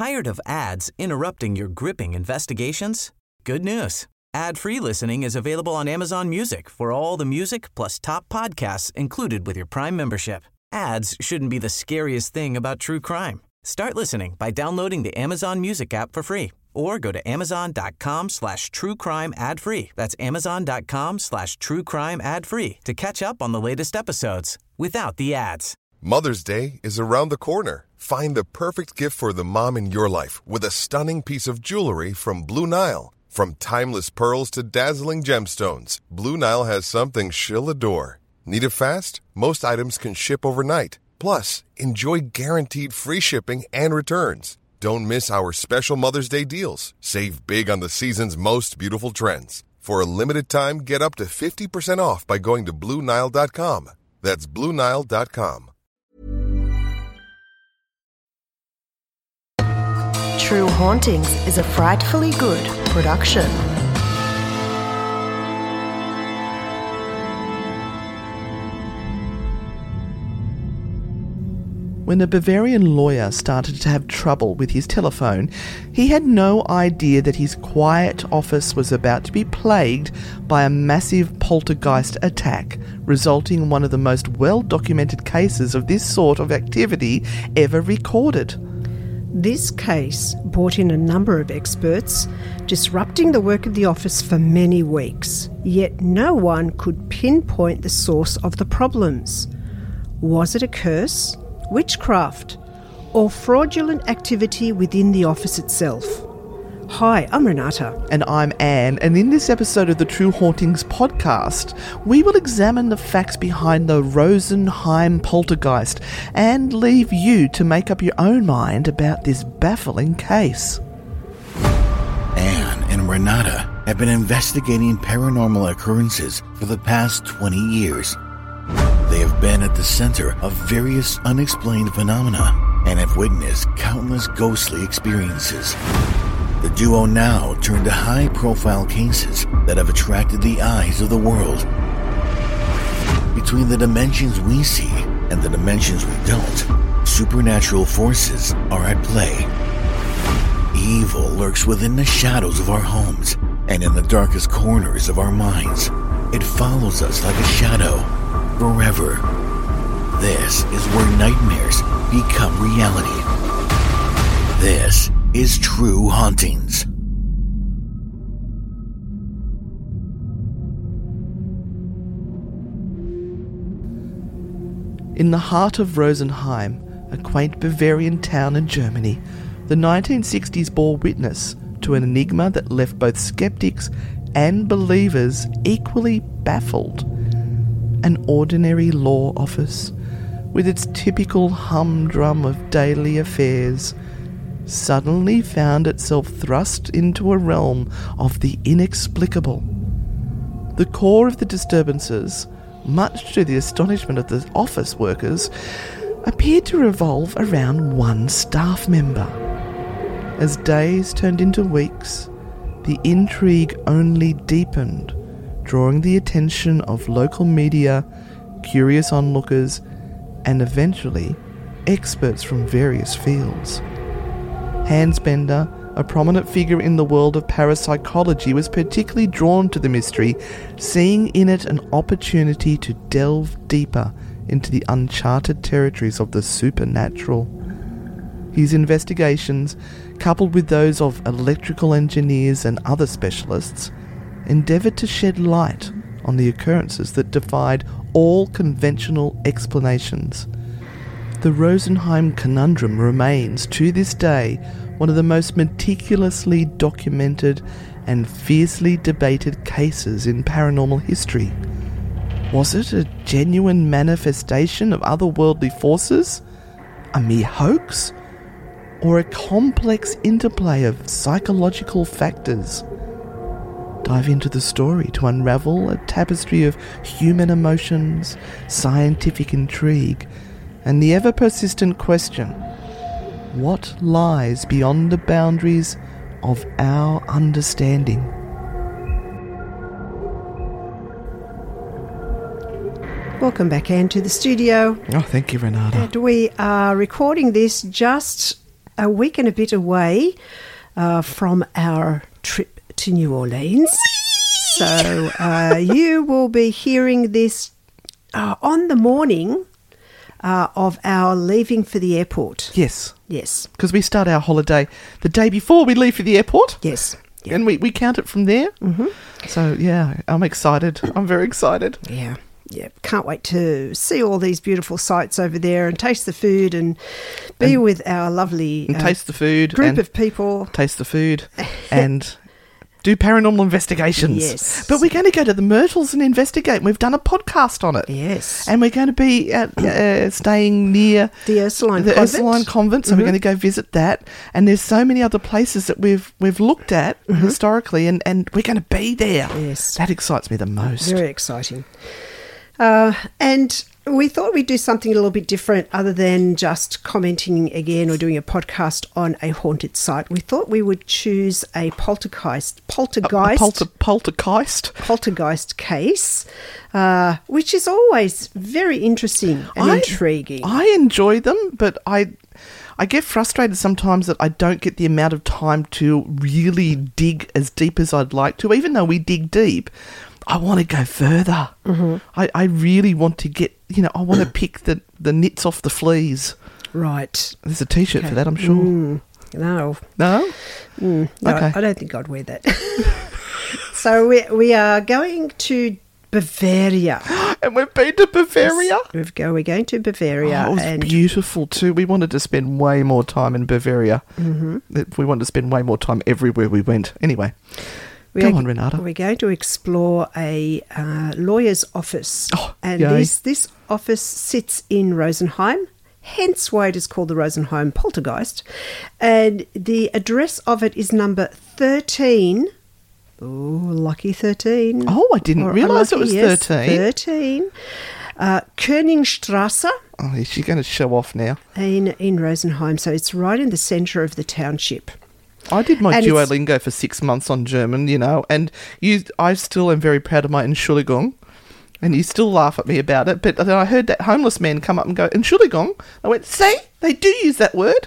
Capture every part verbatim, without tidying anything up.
Tired of ads interrupting your gripping investigations? Good news. Ad-free listening is available on Amazon Music for all the music plus top podcasts included with your Prime membership. Ads shouldn't be the scariest thing about true crime. Start listening by downloading the Amazon Music app for free or go to amazon.com slash true crime ad free. That's amazon.com slash true crime ad free to catch up on the latest episodes without the ads. Mother's Day is around the corner. Find the perfect gift for the mom in your life with a stunning piece of jewelry from Blue Nile. From timeless pearls to dazzling gemstones, Blue Nile has something she'll adore. Need it fast? Most items can ship overnight. Plus, enjoy guaranteed free shipping and returns. Don't miss our special Mother's Day deals. Save big on the season's most beautiful trends. For a limited time, get up to fifty percent off by going to Blue Nile dot com. That's Blue Nile dot com. True Hauntings is a Frightfully Good production. When a Bavarian lawyer started to have trouble with his telephone, he had no idea that his quiet office was about to be plagued by a massive poltergeist attack, resulting in one of the most well-documented cases of this sort of activity ever recorded. This case brought in a number of experts, disrupting the work of the office for many weeks, yet no one could pinpoint the source of the problems. Was it a curse, witchcraft, or fraudulent activity within the office itself? Hi, I'm Renata. And I'm Anne, and in this episode of the True Hauntings podcast, we will examine the facts behind the Rosenheim poltergeist and leave you to make up your own mind about this baffling case. Anne and Renata have been investigating paranormal occurrences for the past twenty years. They have been at the center of various unexplained phenomena and have witnessed countless ghostly experiences. The duo now turn to high-profile cases that have attracted the eyes of the world. Between the dimensions we see and the dimensions we don't, supernatural forces are at play. Evil lurks within the shadows of our homes and in the darkest corners of our minds. It follows us like a shadow, forever. This is where nightmares become reality. This is True Hauntings. In the heart of Rosenheim, a quaint Bavarian town in Germany, the nineteen sixties bore witness to an enigma that left both skeptics and believers equally baffled. An ordinary law office, with its typical humdrum of daily affairs, suddenly found itself thrust into a realm of the inexplicable. The core of the disturbances, much to the astonishment of the office workers, appeared to revolve around one staff member. As days turned into weeks, the intrigue only deepened, drawing the attention of local media, curious onlookers, and eventually experts from various fields. Hans Bender, a prominent figure in the world of parapsychology, was particularly drawn to the mystery, seeing in it an opportunity to delve deeper into the uncharted territories of the supernatural. His investigations, coupled with those of electrical engineers and other specialists, endeavoured to shed light on the occurrences that defied all conventional explanations. The Rosenheim conundrum remains, to this day, one of the most meticulously documented and fiercely debated cases in paranormal history. Was it a genuine manifestation of otherworldly forces? A mere hoax? Or a complex interplay of psychological factors? Dive into the story to unravel a tapestry of human emotions, scientific intrigue, and the ever-persistent question, what lies beyond the boundaries of our understanding? Welcome back, Anne, to the studio. Oh, thank you, Renata. And we are recording this just a week and a bit away uh, from our trip to New Orleans. So uh, you will be hearing this uh, on the morning uh, of our leaving for the airport. Yes. Yes. Because we start our holiday the day before we leave for the airport. Yes. Yeah. And we, we count it from there. Mm-hmm. So, yeah, I'm excited. I'm very excited. Yeah. Yeah, can't wait to see all these beautiful sights over there and taste the food and be and, with our lovely and uh, taste the food group and of people. Taste the food and do paranormal investigations. Yes. But we're going to go to the Myrtles and investigate. We've done a podcast on it. Yes. And we're going to be at, uh, staying near the Ursuline the Convent. Ursuline Convent, so mm-hmm. we're going to go visit that. And there's so many other places that we've we've looked at mm-hmm. historically, and, and we're going to be there. Yes. That excites me the most. Very exciting. Uh, and we thought we'd do something a little bit different other than just commenting again or doing a podcast on a haunted site. We thought we would choose a poltergeist, poltergeist, a, a polter, poltergeist, poltergeist case, uh, which is always very interesting and I, intriguing. I enjoy them, but I... I get frustrated sometimes that I don't get the amount of time to really dig as deep as I'd like to. Even though we dig deep, I want to go further. Mm-hmm. I, I really want to get, you know, I want to pick the, the nits off the fleas. Right. There's a T-shirt okay. for that, I'm sure. Mm, no. No? Mm, no, okay. I don't think I'd wear that. So we we are going to Bavaria. And we've been to Bavaria? We've go, we're going to Bavaria. Oh, it was and beautiful too. We wanted to spend way more time in Bavaria. Mm-hmm. We wanted to spend way more time everywhere we went. Anyway, we go are, on, Renata. We're going to explore a uh, lawyer's office. Oh, and yay. this, this office sits in Rosenheim, hence why it is called the Rosenheim Poltergeist. And the address of it is number thirteen. Oh, lucky thirteen. Oh, I didn't realise it was yes, thirteen. thirteen. Uh, Königstrasse. Oh, is she going to show off now? In, in Rosenheim. So it's right in the centre of the township. I did my and Duolingo for six months on German, you know, and you, I still am very proud of my Entschuldigung, and you still laugh at me about it. But then I heard that homeless man come up and go, Entschuldigung. I went, see, they do use that word.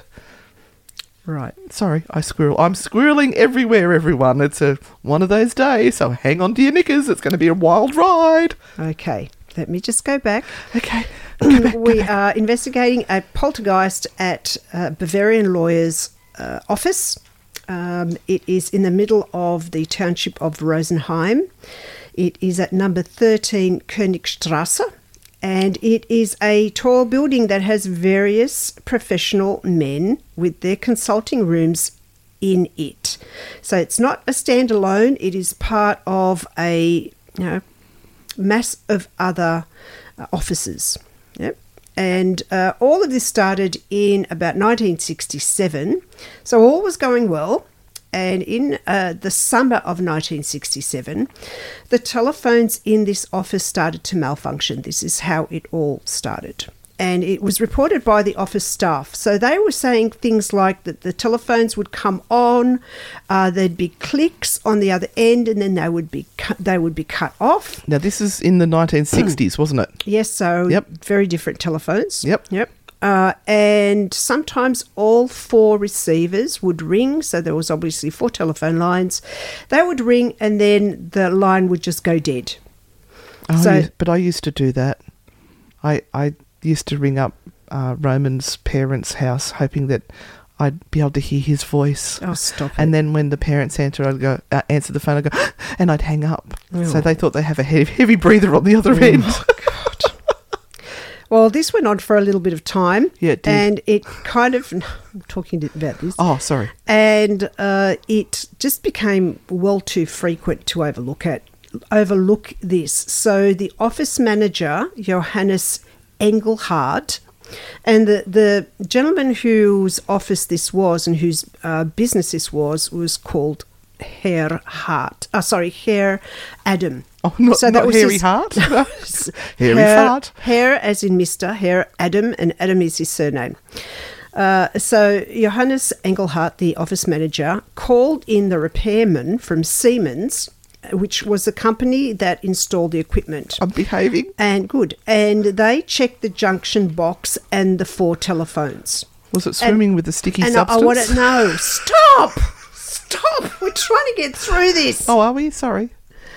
Right. Sorry, I squirrel. I'm squirreling everywhere, everyone. It's a one of those days, so hang on to your knickers. It's going to be a wild ride. Okay, let me just go back. Okay. Go back, we go back. are investigating a poltergeist at uh, Bavarian Lawyer's uh, office. Um, it is in the middle of the township of Rosenheim. It is at number thirteen Königstrasse. And it is a tall building that has various professional men with their consulting rooms in it. So it's not a standalone. It is part of a you know mass of other uh, offices. Yep. And uh, all of this started in about nineteen sixty-seven. So all was going well. And in uh, the summer of nineteen sixty-seven, the telephones in this office started to malfunction. This is how it all started. And it was reported by the office staff. So they were saying things like that the telephones would come on, uh, there'd be clicks on the other end, and then they would be cu- they would be cut off. Now, this is in the nineteen sixties, wasn't it? Yes, so yep. very different telephones. Yep. Yep. Uh, and sometimes all four receivers would ring. So there was obviously four telephone lines. They would ring and then the line would just go dead. Oh, so, yes, but I used to do that. I I used to ring up uh, Roman's parents' house hoping that I'd be able to hear his voice. Oh, stop it. And then when the parents answer, I'd go, uh, answer the phone, I'd go, and I'd hang up. Oh. So they thought they have a heavy, heavy breather on the other oh, end. God. Well, this went on for a little bit of time. Yeah, it did. And it kind of, I'm talking about this. Oh, sorry. And uh, it just became well too frequent to overlook it, overlook this. So the office manager, Johannes Engelhardt, and the, the gentleman whose office this was and whose uh, business this was, was called Herr Hart. Oh, sorry, Herr Adam. Oh, not, so not Hairy his, Hart? No, Hairy Herr, Fart. Herr as in Mister Herr Adam, and Adam is his surname. Uh, so Johannes Engelhardt, the office manager, called in the repairman from Siemens, which was the company that installed the equipment. I'm behaving. And good. And they checked the junction box and the four telephones. Was it swimming And- with the sticky and substance? I, I want to know. Stop! Stop! We're trying to get through this. Oh, are we? Sorry.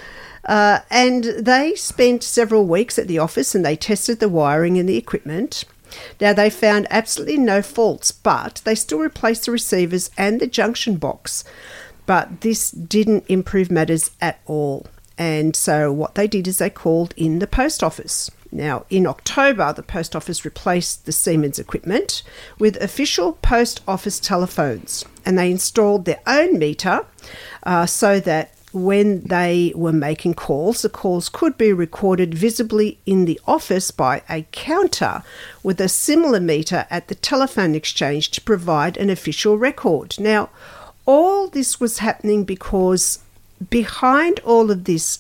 Uh, and they spent several weeks at the office and they tested the wiring and the equipment. Now, they found absolutely no faults, but they still replaced the receivers and the junction box. But this didn't improve matters at all. And so what they did is they called in the post office. Now, in October, the post office replaced the Siemens equipment with official post office telephones, and they installed their own meter uh, so that when they were making calls, the calls could be recorded visibly in the office by a counter with a similar meter at the telephone exchange to provide an official record. Now, all this was happening because behind all of this,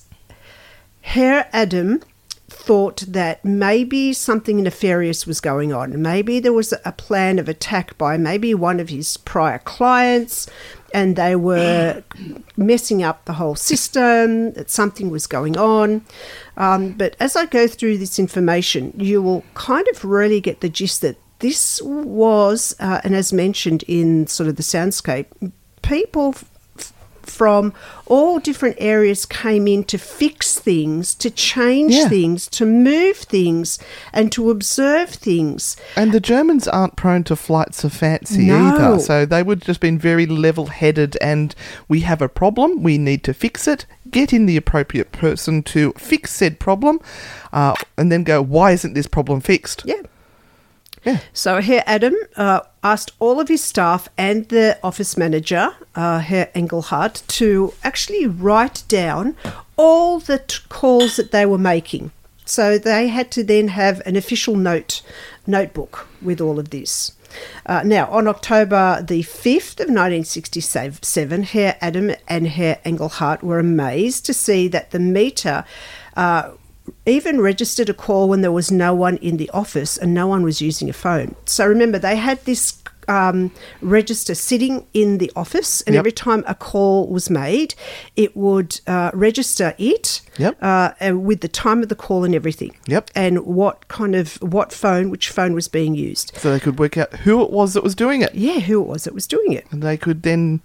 Herr Adam thought that maybe something nefarious was going on. Maybe there was a plan of attack by maybe one of his prior clients, and they were messing up the whole system, that something was going on. Um, but as I go through this information, you will kind of really get the gist that this was, uh, and as mentioned in sort of the soundscape, people f- from all different areas came in to fix things, to change Yeah. things, to move things, and to observe things. And the Germans aren't prone to flights of fancy No. either. So they would just been very level-headed and we have a problem, we need to fix it, get in the appropriate person to fix said problem, uh, and then go, why isn't this problem fixed? Yeah. Yeah. So Herr Adam uh, asked all of his staff and the office manager, uh, Herr Engelhardt, to actually write down all the t- calls that they were making. So they had to then have an official note notebook with all of this. Uh, now, on October the fifth of nineteen sixty-seven, Herr Adam and Herr Engelhardt were amazed to see that the meter uh, even registered a call when there was no one in the office and no one was using a phone. So remember, they had this um, register sitting in the office, and Yep. every time a call was made, it would uh, register it Yep. uh, and with the time of the call and everything. Yep. And what kind of, what phone, which phone was being used. So they could work out who it was that was doing it. Yeah, who it was that was doing it. And they could then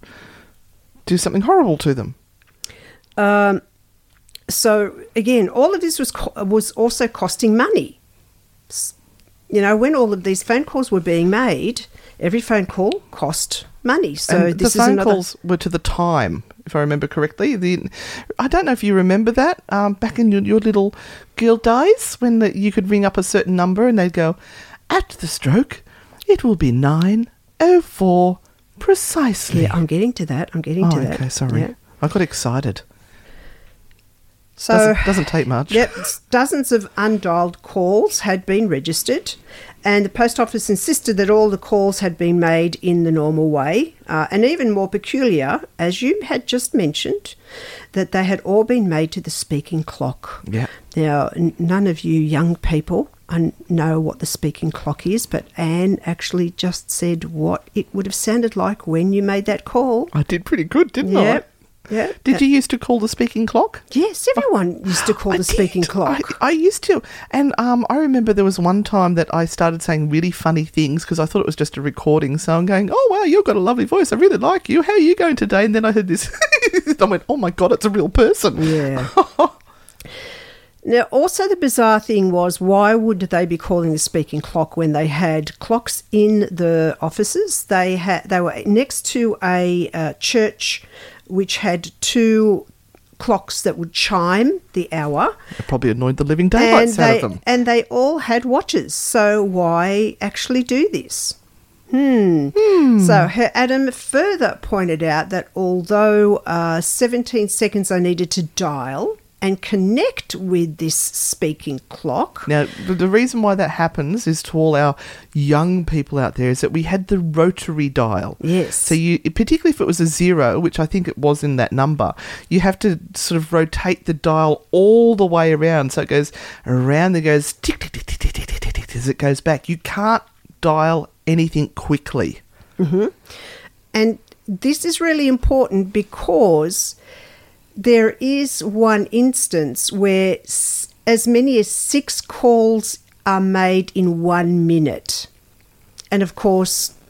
do something horrible to them. Um, so again, all of this was co- was also costing money. S- You know, when all of these phone calls were being made, every phone call cost money. So and this the is phone another. calls were to the time, if I remember correctly. The, I don't know if you remember that, um, back in your, your little girl days, when the, you could ring up a certain number and they'd go, at the stroke, it will be nine oh four precisely. Yeah, I'm getting to that. I'm getting oh, to that. okay, sorry. Yeah. I got excited. So doesn't, doesn't take much. Yep, dozens of undialed calls had been registered, and the post office insisted that all the calls had been made in the normal way, uh, and even more peculiar, as you had just mentioned, that they had all been made to the speaking clock. Yeah. Now, n- none of you young people un- know what the speaking clock is, but Anne actually just said what it would have sounded like when you made that call. I did pretty good, didn't Yep. I? Yeah. Did you used to call the speaking clock? Yes, everyone used to call I the speaking did. clock. I, I used to. And um, I remember there was one time that I started saying really funny things because I thought it was just a recording. So I'm going, oh, wow, you've got a lovely voice. I really like you. How are you going today? And then I heard this. I went, oh, my God, it's a real person. Yeah. Now, also the bizarre thing was, why would they be calling the speaking clock when they had clocks in the offices? They had they were next to a uh, church which had two clocks that would chime the hour. It probably annoyed the living daylights and out they, of them. And they all had watches. So why actually do this? Hmm. So Herr Adam further pointed out that although uh, seventeen seconds I needed to dial and connect with this speaking clock. Now, the, the reason why that happens is to all our young people out there is that we had the rotary dial. Yes. So you, particularly if it was a zero, which I think it was in that number, you have to sort of rotate the dial all the way around. So it goes around, it goes tick, tick, tick, tick, tick, tick, tick, tick, as it goes back. You can't dial anything quickly. Mm-hmm. And this is really important because there is one instance where s- as many as six calls are made in one minute. And of course,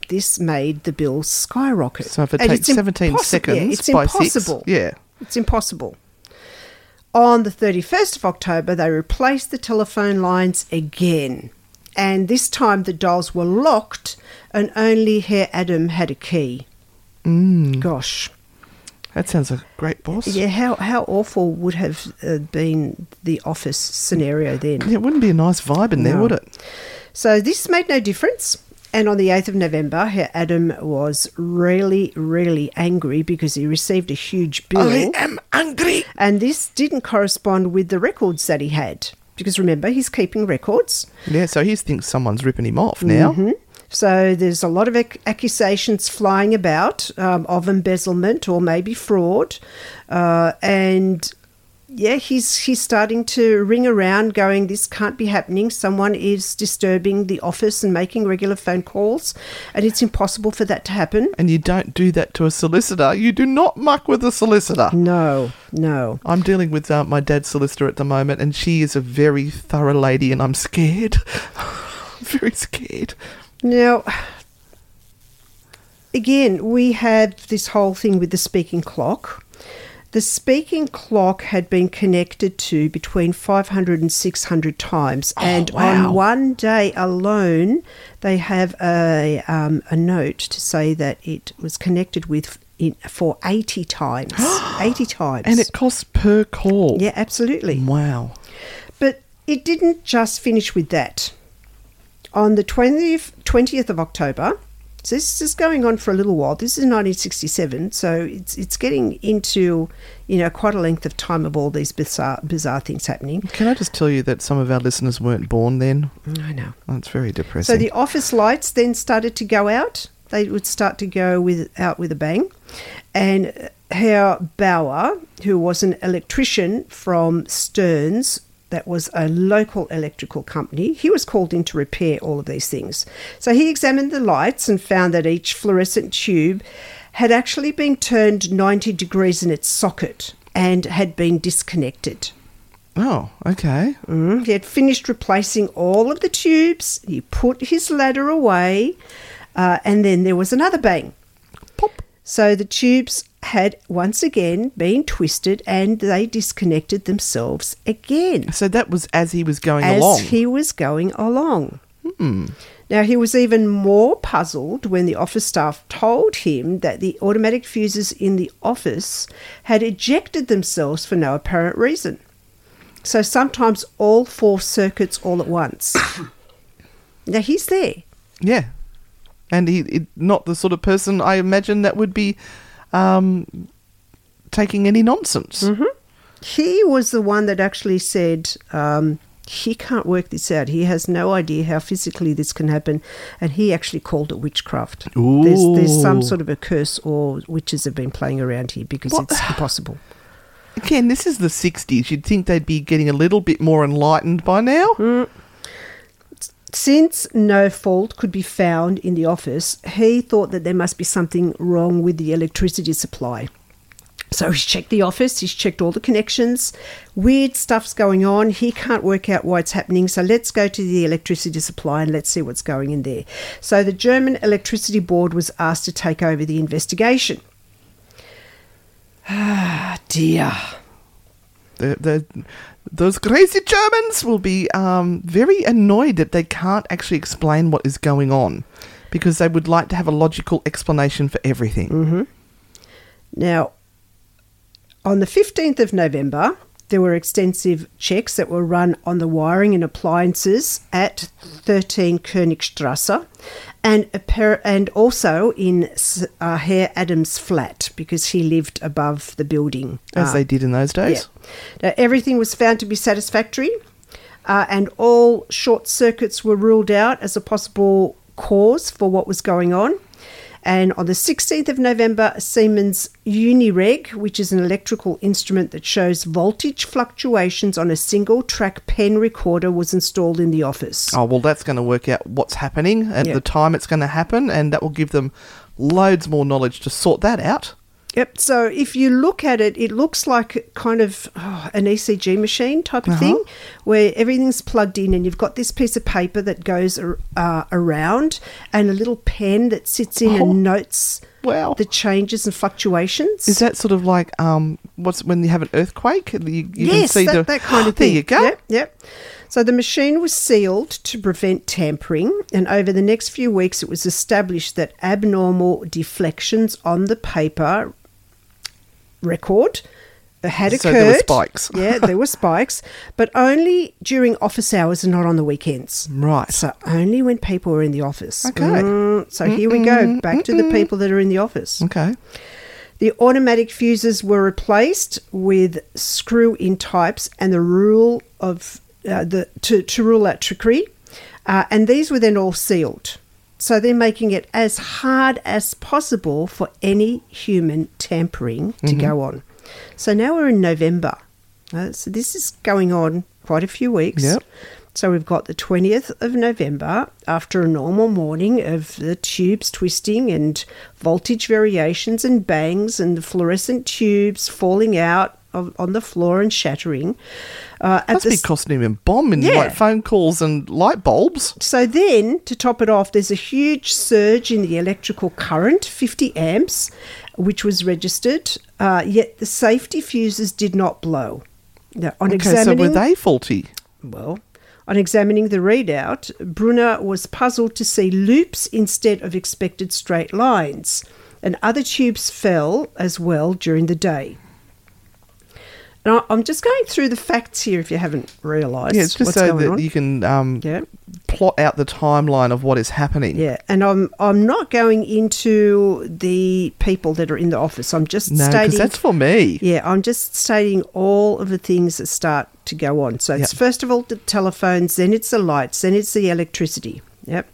this made the bills skyrocket. So if it And takes it's seventeen impossi- seconds yeah, it's by impossible. six, yeah. It's impossible. On the thirty-first of October, they replaced the telephone lines again. And this time the dials were locked and only Herr Adam had a key. Mm. Gosh. That sounds like a great boss. Yeah, how, how awful would have uh, been the office scenario then? Yeah, it wouldn't be a nice vibe in there, No. would it? So this made no difference. And on the eighth of November, Herr Adam was really, really angry because he received a huge bill. I am angry. And this didn't correspond with the records that he had. Because remember, he's keeping records. Yeah, so he thinks someone's ripping him off now. Mhm. So there's a lot of ac- accusations flying about um, of embezzlement or maybe fraud. Uh, and yeah, he's he's starting to ring around going, this can't be happening. Someone is disturbing the office and making regular phone calls, and it's impossible for that to happen. And you don't do that to a solicitor. You do not muck with a solicitor. No, no. I'm dealing with uh, my dad's solicitor at the moment, and she is a very thorough lady, and I'm scared. Very scared. Now, again, we have this whole thing with the speaking clock. The speaking clock had been connected to between five hundred and six hundred times. Oh, and wow. on one day alone, they have a, um, a note to say that it was connected with in, for eighty times. eighty times. And it costs per call. Yeah, absolutely. Wow. But it didn't just finish with that. On the twentieth, twentieth of October, so this is going on for a little while. This is nineteen sixty-seven, so it's it's getting into, you know, quite a length of time of all these bizarre bizarre things happening. Can I just tell you that some of our listeners weren't born then? I know. That's very depressing. So the office lights then started to go out. They would start to go with out with a bang. And Herr Bauer, who was an electrician from Stearns, that was a local electrical company, he was called in to repair all of these things. So he examined the lights and found that each fluorescent tube had actually been turned ninety degrees in its socket and had been disconnected. Oh, okay. Mm, he had finished replacing all of the tubes. He put his ladder away, uh, and then there was another bang. Pop. So the tubes had once again been twisted and they disconnected themselves again. So that was as he was going as along. he was going along. Hmm. Now, he was even more puzzled when the office staff told him that the automatic fuses in the office had ejected themselves for no apparent reason. So sometimes all four circuits all at once. Now, he's there. Yeah. And he, he not the sort of person I imagine that would be um, taking any nonsense. Mm-hmm. He was the one that actually said um, he can't work this out. He has no idea how physically this can happen. And he actually called it witchcraft. Ooh. There's, there's some sort of a curse or witches have been playing around here because What? it's impossible. Again, this is the sixties. You'd think they'd be getting a little bit more enlightened by now. Mm. Since no fault could be found in the office, he thought that there must be something wrong with the electricity supply. So he's checked the office, he's checked all the connections. Weird stuff's going on. He can't work out why it's happening. So let's go to the electricity supply and let's see what's going in there. So the German Electricity Board was asked to take over the investigation. Ah, dear. The, the, those crazy Germans will be um, very annoyed that they can't actually explain what is going on because they would like to have a logical explanation for everything. Mm-hmm. Now, on the fifteenth of November, there were extensive checks that were run on the wiring and appliances at thirteen Königstrasse and, appar- and also in uh, Herr Adams' flat because he lived above the building. As Uh, they did in those days. Yeah. Now, everything was found to be satisfactory uh, and all short circuits were ruled out as a possible cause for what was going on. And on the sixteenth of November, Siemens Unireg, which is an electrical instrument that shows voltage fluctuations on a single-track pen recorder, was installed in the office. Oh, well, that's going to work out what's happening at Yeah. the time it's going to happen, and that will give them loads more knowledge to sort that out. Yep. So if you look at it, it looks like kind of oh, an E C G machine type of uh-huh. thing where everything's plugged in and you've got this piece of paper that goes uh, around and a little pen that sits in oh. and notes wow. the changes and fluctuations. Is that sort of like um, what's when you have an earthquake? You, you yes, can see that, the, that kind of thing. There you go. Yep, yep. So the machine was sealed to prevent tampering, and over the next few weeks it was established that abnormal deflections on the paper record had so occurred. There were spikes. Yeah, there were spikes, but only during office hours and not on the weekends. Right. So only when people were in the office. Okay. Mm, so mm-mm, here we go, back mm-mm. to the people that are in the office. Okay. The automatic fuses were replaced with screw-in types, and the rule of uh, the to, to rule out trickery, uh, and these were then all sealed. So they're making it as hard as possible for any human tampering to mm-hmm. go on. So now we're in November. Uh, so this is going on quite a few weeks. Yep. So we've got the twentieth of November, after a normal morning of the tubes twisting and voltage variations and bangs and the fluorescent tubes falling out of, on the floor and shattering. Uh, at Must the be costing him a bomb in yeah. like phone calls and light bulbs. So then, to top it off, there's a huge surge in the electrical current, fifty amps, which was registered, uh, yet the safety fuses did not blow. Now, on okay, examining, so were they faulty? Well, on examining the readout, Brunner was puzzled to see loops instead of expected straight lines, and other tubes fell as well during the day. And I'm just going through the facts here if you haven't realised. Yeah, it's just what's so going that on. you can um, yeah. plot out the timeline of what is happening. Yeah, and I'm I'm not going into the people that are in the office. I'm just no, stating... because that's for me. Yeah, I'm just stating all of the things that start to go on. So it's yep. first of all the telephones, then it's the lights, then it's the electricity. Yep.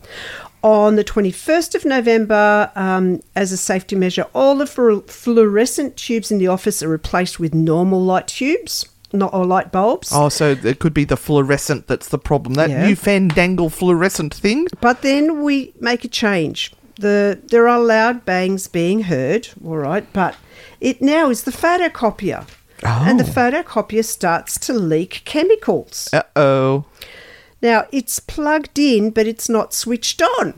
On the twenty-first of November, um, as a safety measure, all the fluorescent tubes in the office are replaced with normal light tubes, not or light bulbs. Oh, so it could be the fluorescent that's the problem. That Yeah. new fandangle fluorescent thing. But then we make a change. The there are loud bangs being heard, all right, but it now is the photocopier. Oh. And the photocopier starts to leak chemicals. Uh-oh. Now, it's plugged in, but it's not switched on.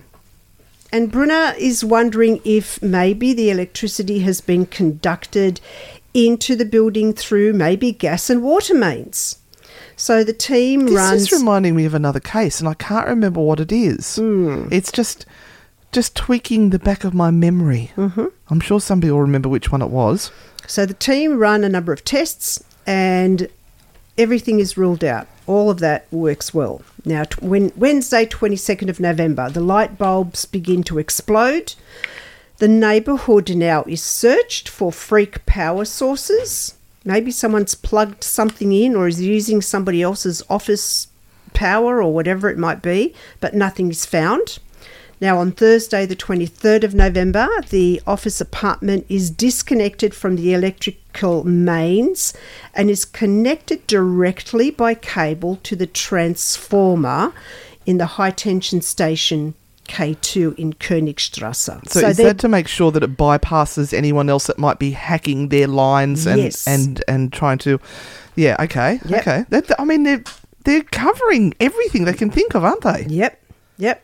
And Brunner is wondering if maybe the electricity has been conducted into the building through maybe gas and water mains. So the team this runs... This is reminding me of another case, and I can't remember what it is. Mm. It's just just tweaking the back of my memory. Mm-hmm. I'm sure somebody will remember which one it was. So the team run a number of tests, and everything is ruled out. All of that works well. Now, t- when Wednesday, twenty-second of November, the light bulbs begin to explode. The neighbourhood now is searched for freak power sources. Maybe someone's plugged something in or is using somebody else's office power or whatever it might be, but nothing is found. Now, on Thursday, the twenty-third of November, the office apartment is disconnected from the electrical mains and is connected directly by cable to the transformer in the high-tension station K two in Königstrasse. So, so is that to make sure that it bypasses anyone else that might be hacking their lines and yes. and, and trying to... Yeah, okay, yep. okay. That, I mean, they're, they're covering everything they can think of, aren't they? Yep, yep.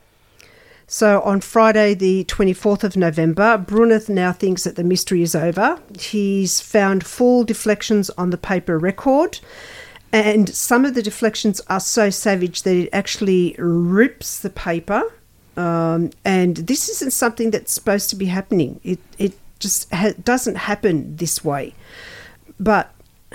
So on Friday, the twenty-fourth of November, Brunner now thinks that the mystery is over. He's found full deflections on the paper record, and some of the deflections are so savage that it actually rips the paper. Um, and this isn't something that's supposed to be happening. It it just ha- doesn't happen this way. But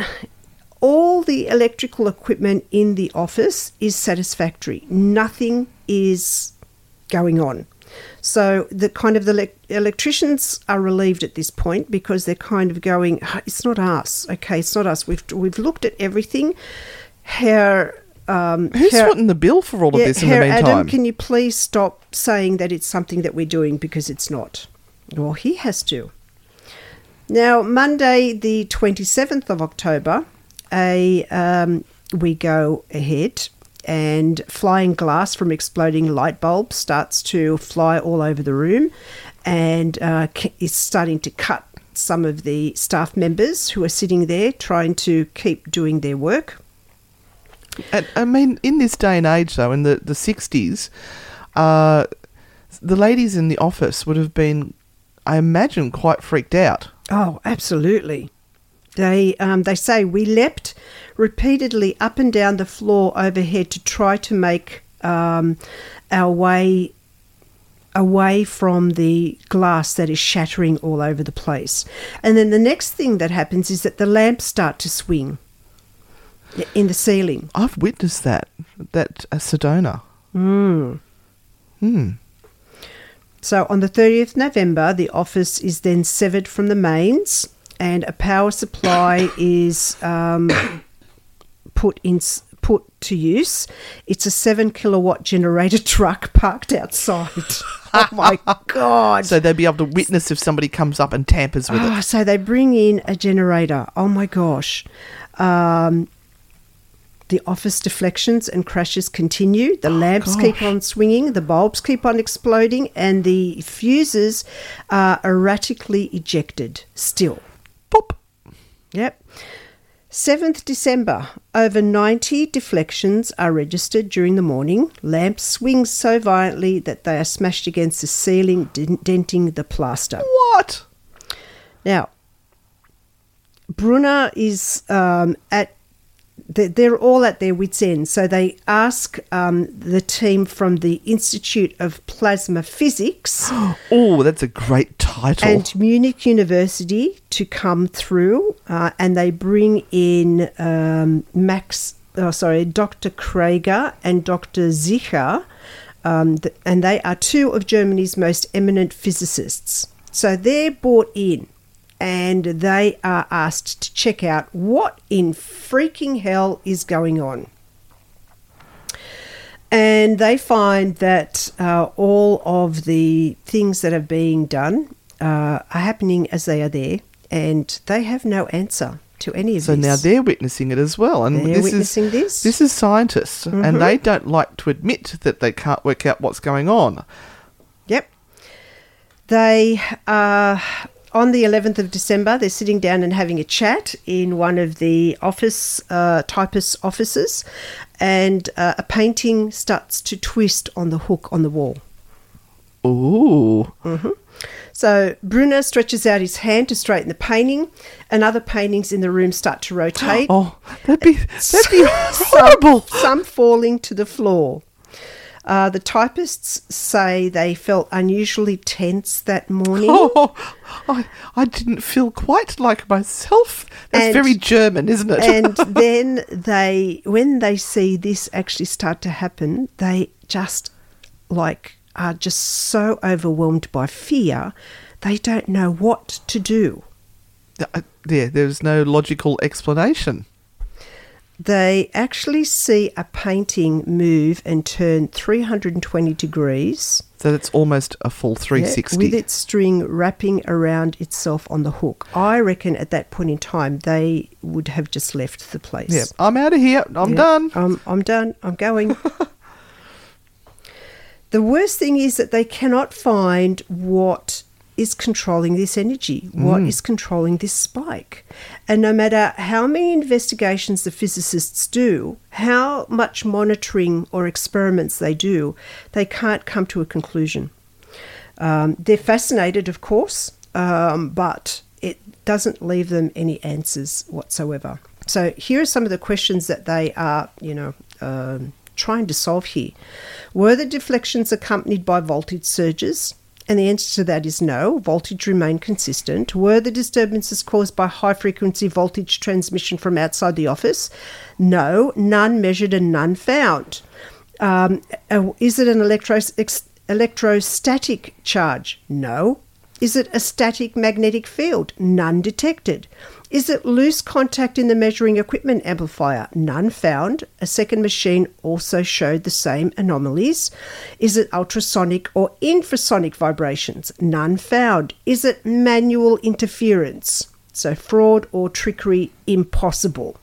all the electrical equipment in the office is satisfactory. Nothing is going on. So the kind of the le- electricians are relieved at this point because they're kind of going, oh, it's not us. Okay, it's not us. We've we've looked at everything. Herr, um, Who's Herr, footing the bill for all of yeah, this in Herr the meantime? Adam, can you please stop saying that it's something that we're doing because it's not? Well, he has to. Now, Monday, the twenty-seventh of October, a um, we go ahead. And flying glass from exploding light bulbs starts to fly all over the room and uh, is starting to cut some of the staff members who are sitting there trying to keep doing their work. And, I mean, in this day and age, though, in the, the sixties, uh, the ladies in the office would have been, I imagine, quite freaked out. Oh, absolutely. They um, they say we leapt repeatedly up and down the floor overhead to try to make um, our way away from the glass that is shattering all over the place. And then the next thing that happens is that the lamps start to swing in the ceiling. I've witnessed that, that uh, Sedona. Mm. Hmm. So on the thirtieth of November, the office is then severed from the mains and a power supply is um, put in put to use. It's a seven kilowatt generator truck parked outside. Oh my God. So they'll be able to witness if somebody comes up and tampers with oh, it. So they bring in a generator. Oh my gosh. Um, the office deflections and crashes continue. The lamps gosh. keep on swinging. The bulbs keep on exploding. And the fuses are erratically ejected still. Pop. Yep. seventh of December, over ninety deflections are registered during the morning. Lamps swing so violently that they are smashed against the ceiling, denting the plaster. What? Now, Brunner is um, at, they're all at their wits' end. So they ask um, the team from the Institute of Plasma Physics. Oh, that's a great title. And Munich University to come through, uh, and they bring in um, Max, oh, sorry, Doctor Krager and Doctor Zicher, um, th- and they are two of Germany's most eminent physicists. So they're brought in, and they are asked to check out what in freaking hell is going on. And they find that uh, all of the things that are being done uh, are happening as they are there, and they have no answer to any of so this. now they're witnessing it as well. And They're this witnessing is, this. This is scientists, Mm-hmm. and they don't like to admit that they can't work out what's going on. Yep. They are... On the eleventh of December, they're sitting down and having a chat in one of the office uh, typist's offices, and uh, a painting starts to twist on the hook on the wall. Ooh. Mm-hmm. So Brunner stretches out his hand to straighten the painting, and other paintings in the room start to rotate. Oh, that'd be, that'd be horrible. Some, some falling to the floor. Uh, the typists say they felt unusually tense that morning. Oh, I, I didn't feel quite like myself. That's And- very German, isn't it? And then they, when they see this actually start to happen, they just like are just so overwhelmed by fear, they don't know what to do. Uh, yeah, there's no logical explanation. They actually see a painting move and turn three hundred twenty degrees. So that's almost a full three sixty. Yeah, with its string wrapping around itself on the hook. I reckon at that point in time, they would have just left the place. Yeah, I'm out of here. I'm Yeah, done. I'm, I'm done. I'm going. The worst thing is that they cannot find what is controlling this energy, what Mm. is controlling this spike. And no matter how many investigations the physicists do, how much monitoring or experiments they do, they can't come to a conclusion. Um, they're fascinated, of course, um, but it doesn't leave them any answers whatsoever. So here are some of the questions that they are, you know, um, trying to solve here. Were the deflections accompanied by voltage surges? And the answer to that is no. Voltage remained consistent. Were the disturbances caused by high-frequency voltage transmission from outside the office? No. None measured and none found. Um, is it an electro, ex, electrostatic charge? No. Is it a static magnetic field? None detected. Is it loose contact in the measuring equipment amplifier? None found. A second machine also showed the same anomalies. Is it ultrasonic or infrasonic vibrations? None found. Is it manual interference? So fraud or trickery, impossible.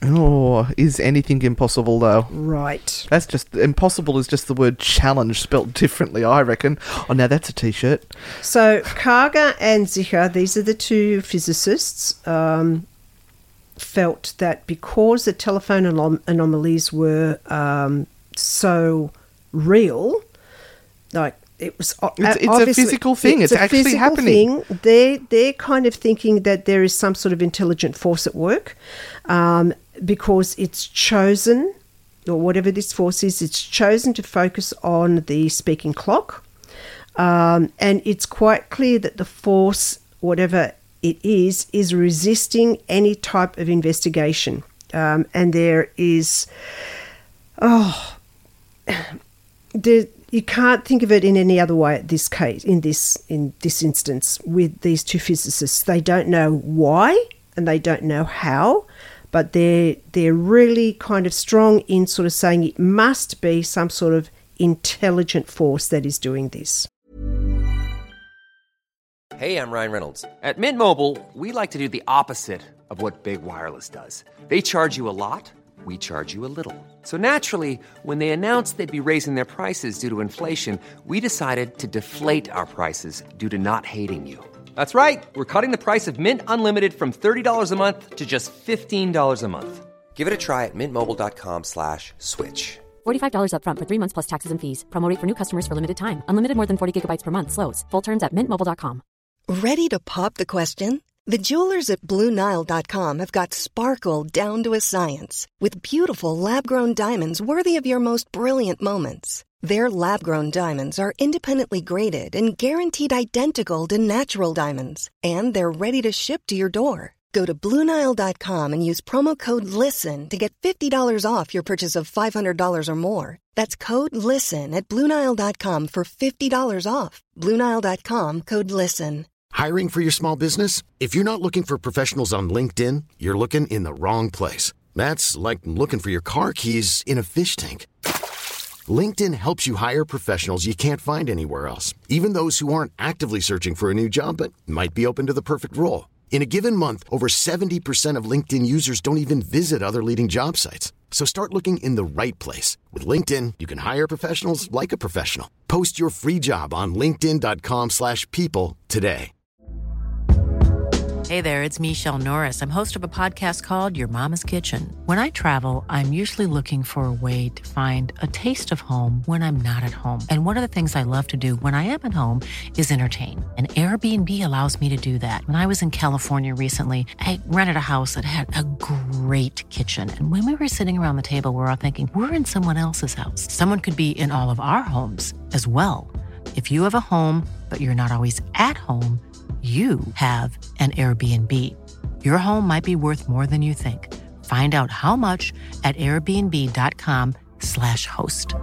Oh, is anything impossible, though? Right. That's just... Impossible is just the word challenge spelt differently, I reckon. Oh, now that's a T-shirt. So, Karger and Zicher, these are the two physicists, um, felt that because the telephone anom- anomalies were um, so real, like it was... It's, it's a physical thing. It's, it's actually happening. Thing. They're, they're kind of thinking that there is some sort of intelligent force at work. Um, because it's chosen, or whatever this force is, it's chosen to focus on the speaking clock. Um, and it's quite clear that the force, whatever it is, is resisting any type of investigation. Um, and there is, oh, there, you can't think of it in any other way at this case, in this, in this instance with these two physicists. They don't know why and they don't know how. But they're, they're really kind of strong in sort of saying it must be some sort of intelligent force that is doing this. Hey, I'm Ryan Reynolds. At Mint Mobile, we like to do the opposite of what Big Wireless does. They charge you a lot, we charge you a little. So naturally, when they announced they'd be raising their prices due to inflation, we decided to deflate our prices due to not hating you. That's right. We're cutting the price of Mint Unlimited from thirty dollars a month to just fifteen dollars a month. Give it a try at mintmobile.com slash switch. forty-five dollars up front for three months plus taxes and fees. Promo rate for new customers for limited time. Unlimited more than forty gigabytes per month. Slows full terms at mint mobile dot com. Ready to pop the question? The jewelers at Blue Nile dot com have got sparkle down to a science with beautiful lab-grown diamonds worthy of your most brilliant moments. Their lab-grown diamonds are independently graded and guaranteed identical to natural diamonds. And they're ready to ship to your door. Go to Blue Nile dot com and use promo code LISTEN to get fifty dollars off your purchase of five hundred dollars or more. That's code LISTEN at Blue Nile dot com for fifty dollars off. Blue Nile dot com, code LISTEN. Hiring for your small business? If you're not looking for professionals on LinkedIn, you're looking in the wrong place. That's like looking for your car keys in a fish tank. LinkedIn helps you hire professionals you can't find anywhere else, even those who aren't actively searching for a new job but might be open to the perfect role. In a given month, over seventy percent of LinkedIn users don't even visit other leading job sites. So start looking in the right place. With LinkedIn, you can hire professionals like a professional. Post your free job on linkedin.com slash people today. Hey there, it's Michelle Norris. I'm host of a podcast called Your Mama's Kitchen. When I travel, I'm usually looking for a way to find a taste of home when I'm not at home. And one of the things I love to do when I am at home is entertain. And Airbnb allows me to do that. When I was in California recently, I rented a house that had a great kitchen. And when we were sitting around the table, we were all thinking, we're in someone else's house. Someone could be in all of our homes as well. If you have a home, but you're not always at home, you have an Airbnb. Your home might be worth more than you think. Find out how much at airbnb.com slash host.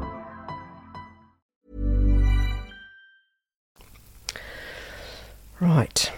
Right.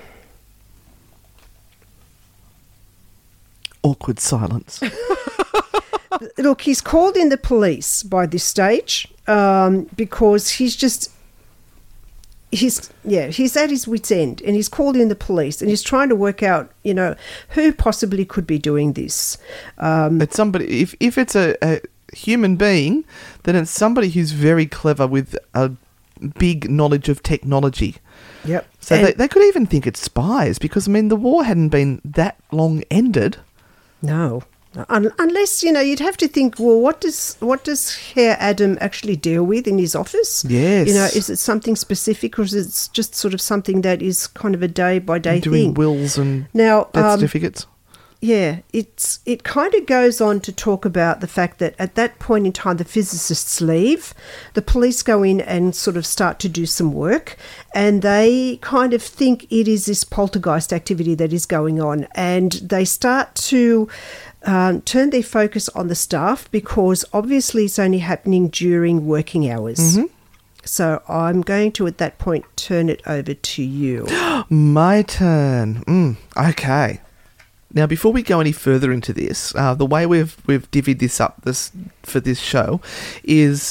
Awkward silence. Look, he's called in the police by this stage um, because he's just... He's yeah he's at his wit's end, and he's called in the police, and he's trying to work out, you know, who possibly could be doing this. Um, it's somebody. If if it's a, a human being, then it's somebody who's very clever with a big knowledge of technology. Yep. So they they could even think it's spies, because I mean the war hadn't been that long ended. No. Un- unless, you know, you'd have to think, well, what does what does Herr Adam actually deal with in his office? Yes. You know, is it something specific, or is it just sort of something that is kind of a day-by-day Doing thing? Doing wills and now, death um, certificates. Yeah, it's it kind of goes on to talk about the fact that at that point in time, the physicists leave, the police go in and sort of start to do some work, and they kind of think it is this poltergeist activity that is going on, and they start to um, turn their focus on the staff, because obviously it's only happening during working hours. Mm-hmm. So I'm going to, at that point, turn it over to you. My turn. Mm, okay. Now, before we go any further into this, uh, the way we've we've divvied this up this for this show is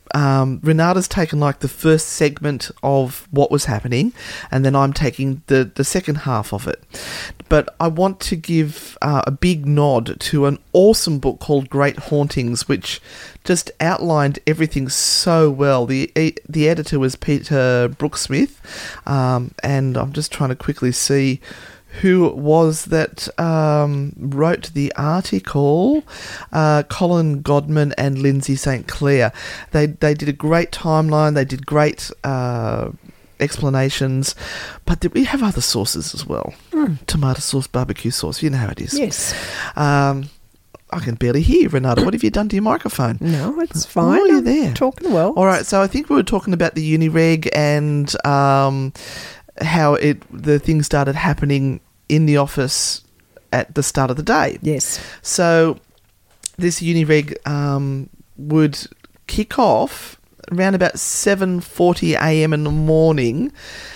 um, Renata's taken like the first segment of what was happening, and then I'm taking the, the second half of it. But I want to give uh, a big nod to an awesome book called Great Hauntings, which just outlined everything so well. The the editor was Peter Brooksmith, um, and I'm just trying to quickly see who it was that um, wrote the article. uh, Colin Godman and Lindsay Saint Clair. They they did a great timeline. They did great uh, explanations. But did we have other sources as well? Mm. Tomato sauce, barbecue sauce. You know how it is. Yes. Um, I can barely hear you, Renata. What have you done to your microphone? No, it's fine. Oh, you're I'm there. Talking well. All right, so I think we were talking about the Unireg and um, how it the things started happening in the office at the start of the day. Yes. So this Unireg um, would kick off around about seven forty a.m. in the morning,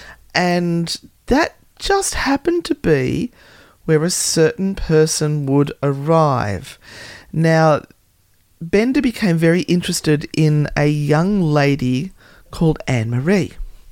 and that just happened to be where a certain person would arrive. Now, Bender became very interested in a young lady called Anne-Marie.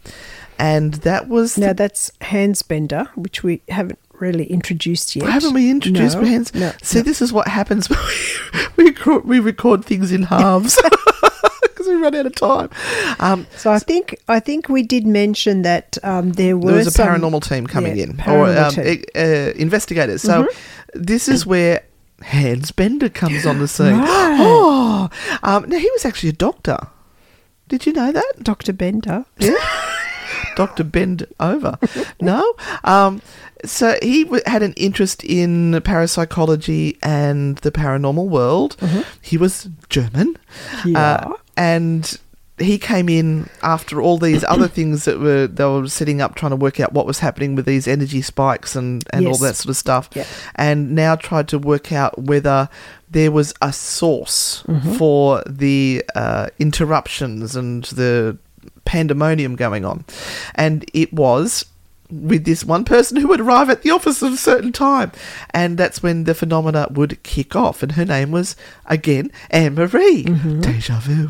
And that was... Now, that's Hans Bender, which we haven't really introduced yet. Haven't we introduced no, Hans? No. See, no. this is what happens when we, we, record, we record things in halves. Because we run out of time. Um, so I think I think we did mention that um, there were There was a some, paranormal team coming yeah, in. Or um, team. uh, investigators. So mm-hmm. this is where Hans Bender comes on the scene. Right. Oh! Um, now, he was actually a doctor. Did you know that? Doctor Bender? Yeah. Doctor Bend over. No? Um, so he w- had an interest in parapsychology and the paranormal world. Mm-hmm. He was German. Yeah. Uh, and he came in after all these other things that were they were setting up, trying to work out what was happening with these energy spikes and, and yes. all that sort of stuff. Yeah. And now tried to work out whether there was a source mm-hmm. for the uh, interruptions and the pandemonium going on. And it was with this one person who would arrive at the office at a certain time, and that's when the phenomena would kick off. And her name was, again, Anne-Marie. Mm-hmm. Deja vu.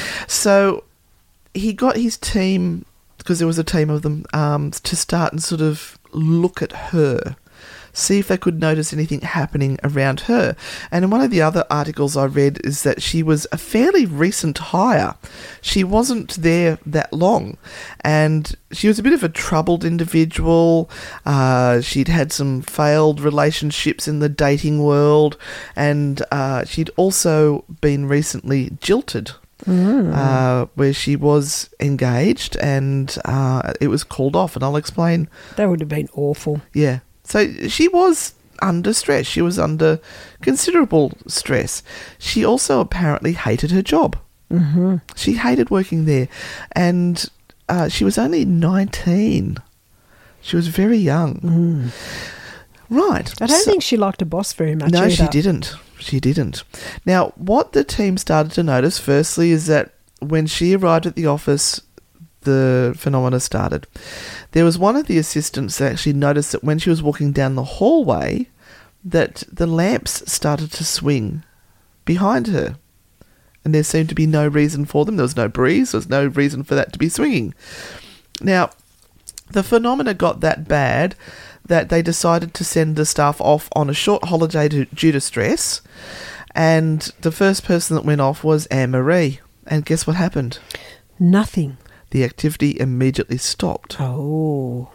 So he got his team, because there was a team of them, um, to start and sort of look at her, see if they could notice anything happening around her. And in one of the other articles I read is that she was a fairly recent hire. She wasn't there that long, and she was a bit of a troubled individual. Uh, she'd had some failed relationships in the dating world, and uh, she'd also been recently jilted. Mm. Uh, where she was engaged and uh, it was called off, and I'll explain. That would have been awful. Yeah. So she was under stress. She was under considerable stress. She also apparently hated her job. Mm-hmm. She hated working there. And uh, she was only nineteen. She was very young. Mm. Right. I don't so, think she liked her boss very much No, either. she didn't. She didn't. Now, what the team started to notice, firstly, is that when she arrived at the office, the phenomena started. There was one of the assistants that actually noticed that when she was walking down the hallway, that the lamps started to swing behind her. And there seemed to be no reason for them. There was no breeze. There was no reason for that to be swinging. Now, the phenomena got that bad that they decided to send the staff off on a short holiday to, due to stress. And the first person that went off was Anne-Marie. And guess what happened? Nothing. The activity immediately stopped. Oh.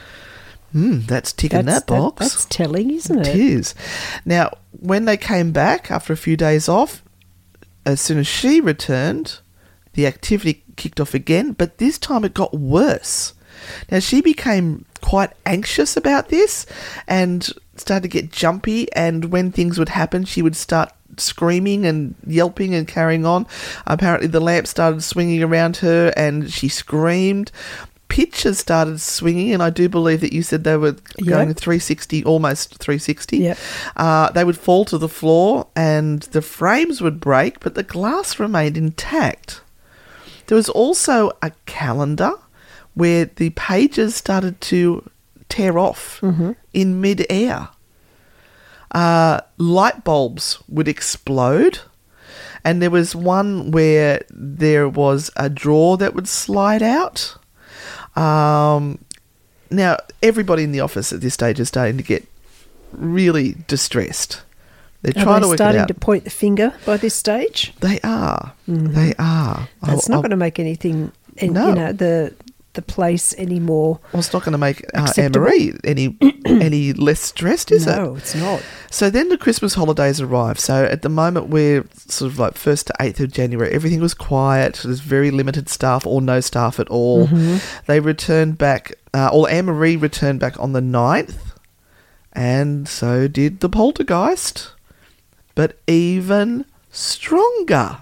Hmm, that's ticking that's, that box. That, that's telling, isn't it? It is. Now, when they came back after a few days off, as soon as she returned, the activity kicked off again, but this time it got worse. Now, she became quite anxious about this and started to get jumpy, and when things would happen, she would start screaming and yelping and carrying on. Apparently the lamp started swinging around her and she screamed. Pictures started swinging, and I do believe that you said they were going yep. three sixty, almost three sixty. Yep. Uh, they would fall to the floor and the frames would break, but the glass remained intact. There was also a calendar where the pages started to tear off mm-hmm. in mid-air. Uh, light bulbs would explode, And there was one where there was a drawer that would slide out. Um, now, everybody in the office at this stage is starting to get really distressed. They're are trying they to work starting it out. to point the finger by this stage? They are. Mm-hmm. They are. That's I'll, not I'll, going to make anything, in, No. you know, the the place anymore. Well, it's not going to make uh, acceptable. Anne-Marie any any less stressed, is it? No, it's not. So then the Christmas holidays arrive. So at the moment we're sort of like first to eighth of January. Everything was quiet. There's very limited staff or no staff at all. Mm-hmm. They returned back, uh, or Anne-Marie returned back on the ninth, and so did the poltergeist, but even stronger.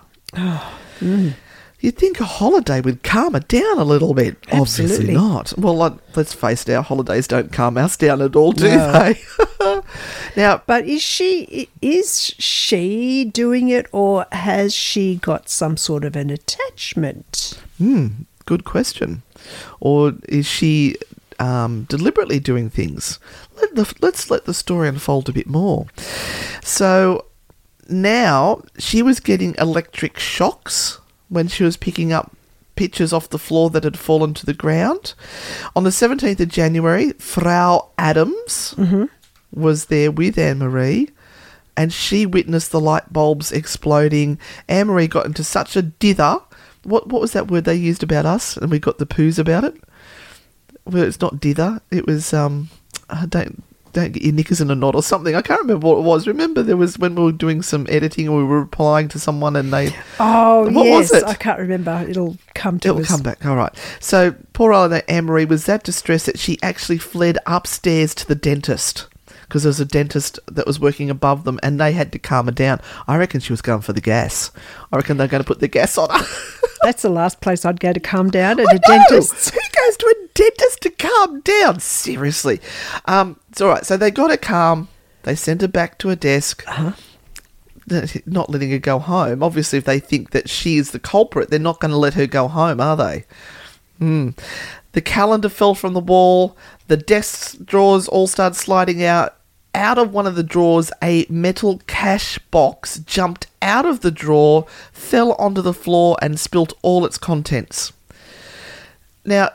Mm. You'd think a holiday would calm it down a little bit. Absolutely. Obviously not. Well, like, let's face it, our holidays don't calm us down at all, do No. they? Now, But is she is she doing it, or has she got some sort of an attachment? hmm, good question. Or is she um, deliberately doing things? Let the, let's let the story unfold a bit more. So now she was getting electric shocks when she was picking up pictures off the floor that had fallen to the ground. On the seventeenth of January, Frau Adams Mm-hmm. was there with Anne-Marie, and she witnessed the light bulbs exploding. Anne-Marie got into such a dither. What what was that word they used about us? And we got the poos about it. Well, it's not dither. It was um, I don't don't get your knickers in a knot or something. I can't remember what it was. Remember there was when we were doing some editing and we were replying to someone and they. Oh, What yes. was it? I can't remember. It'll come to It'll us. come back. All right. So poor old Anne-Marie was that distressed that she actually fled upstairs to the dentist, because there was a dentist that was working above them and they had to calm her down. I reckon she was going for the gas. I reckon they're going to put the gas on her. That's the last place I'd go to calm down, at I a know. dentist. Who goes to a dentist to calm down? Seriously. Um, it's all right. So they got her calm. They sent her back to her desk. Uh-huh. Not letting her go home. Obviously, if they think that she is the culprit, they're not going to let her go home, are they? Hmm. The calendar fell from the wall. The desk drawers all started sliding out. Out of one of the drawers, a metal cash box jumped out of the drawer, fell onto the floor, and spilt all its contents. Now,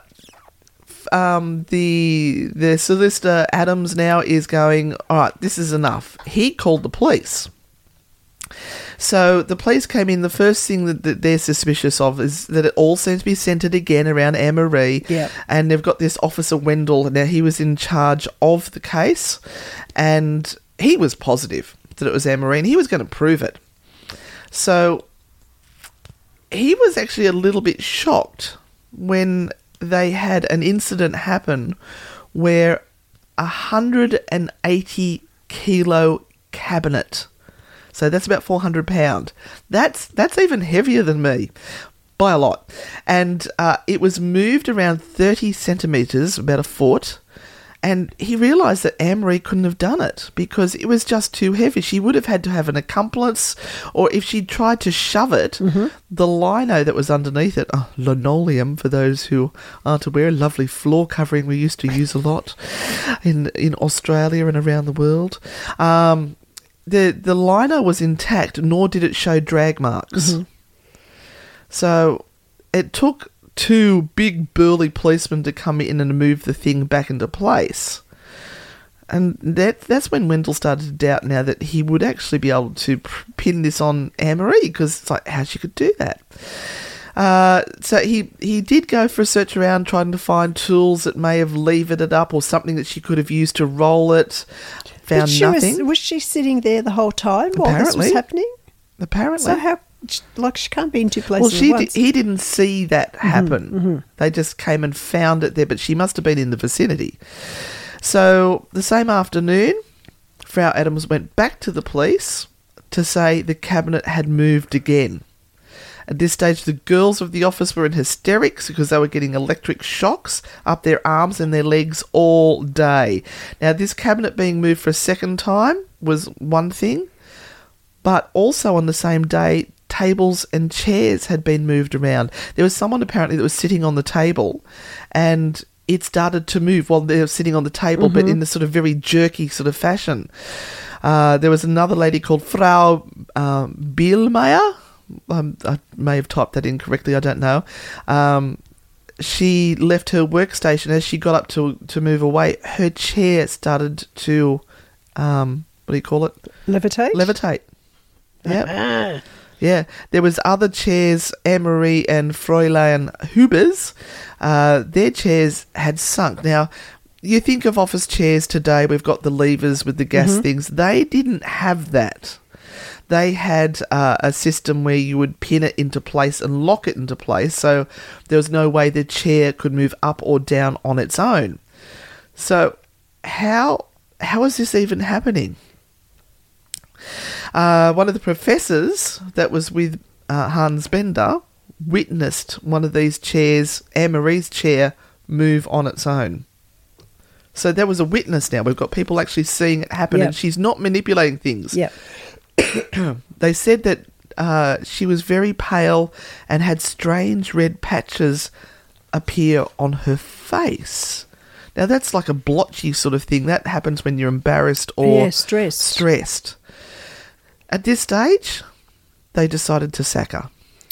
um, the the solicitor Adams now is going, all right, this is enough. He called the police. So the police came in. The first thing that, that they're suspicious of is that it all seems to be centred again around Anne-Marie. Yep. And they've got this Officer Wendell. Now, he was in charge of the case, and he was positive that it was Anne-Marie, and he was going to prove it. So he was actually a little bit shocked when they had an incident happen where a one hundred eighty kilo cabinet, so that's about four hundred pounds. That's that's even heavier than me by a lot. And uh, it was moved around thirty centimetres, about a foot. And he realised that Anne-Marie couldn't have done it because it was just too heavy. She would have had to have an accomplice, or if she'd tried to shove it, mm-hmm. the lino that was underneath it, oh, linoleum for those who aren't aware, lovely floor covering we used to use a lot in in Australia and around the world. Um, the the lino was intact, nor did it show drag marks. Mm-hmm. So it took two big burly policemen to come in and move the thing back into place. And that that's when Wendell started to doubt now that he would actually be able to pin this on Anne-Marie, because it's like how she could do that. Uh, so he, he did go for a search around trying to find tools that may have levered it up or something that she could have used to roll it. Found But she nothing. Was, was she sitting there the whole time while this Apparently. was happening? Apparently. So how, like, she can't be in two places Well, she at once. di- he didn't see that happen. Mm-hmm, mm-hmm. They just came and found it there, but she must have been in the vicinity. So the same afternoon, Frau Adams went back to the police to say the cabinet had moved again. At this stage, the girls of the office were in hysterics because they were getting electric shocks up their arms and their legs all day. Now, this cabinet being moved for a second time was one thing, but also on the same day, tables and chairs had been moved around. There was someone apparently that was sitting on the table and it started to move while they were sitting on the table, mm-hmm. but in a sort of very jerky sort of fashion. Uh, there was another lady called Frau um, Bielmeier, Um, I may have typed that incorrectly, I don't know. Um, she left her workstation. As she got up to to move away, her chair started to, um, what do you call it? Levitate? Levitate. Yeah. Yeah. There was other chairs, Anne-Marie and Fräulein Huber's. Uh, their chairs had sunk. Now, you think of office chairs today, we've got the levers with the gas mm-hmm. things. They didn't have that. They had uh, a system where you would pin it into place and lock it into place, so there was no way the chair could move up or down on its own. So how how is this even happening? Uh, one of the professors that was with uh, Hans Bender witnessed one of these chairs, Anne-Marie's chair, move on its own. So there was a witness now. We've got people actually seeing it happen, yep. and she's not manipulating things. Yeah. They said that uh, she was very pale and had strange red patches appear on her face. Now, that's like a blotchy sort of thing. That happens when you're embarrassed or yeah, stressed. stressed. At this stage, they decided to sack her.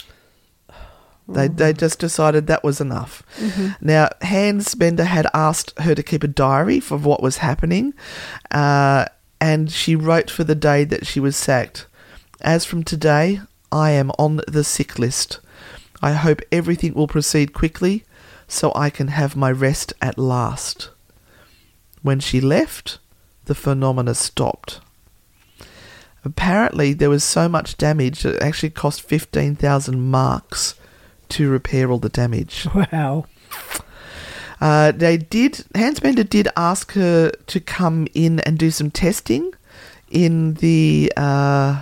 They they just decided that was enough. Mm-hmm. Now, Hans Bender had asked her to keep a diary of what was happening, uh, and she wrote for the day that she was sacked. As from today, I am on the sick list. I hope everything will proceed quickly so I can have my rest at last. When she left, the phenomena stopped. Apparently, there was so much damage that it actually cost fifteen thousand marks to repair all the damage. Wow. Uh, they did, Hans Bender did ask her to come in and do some testing in the uh,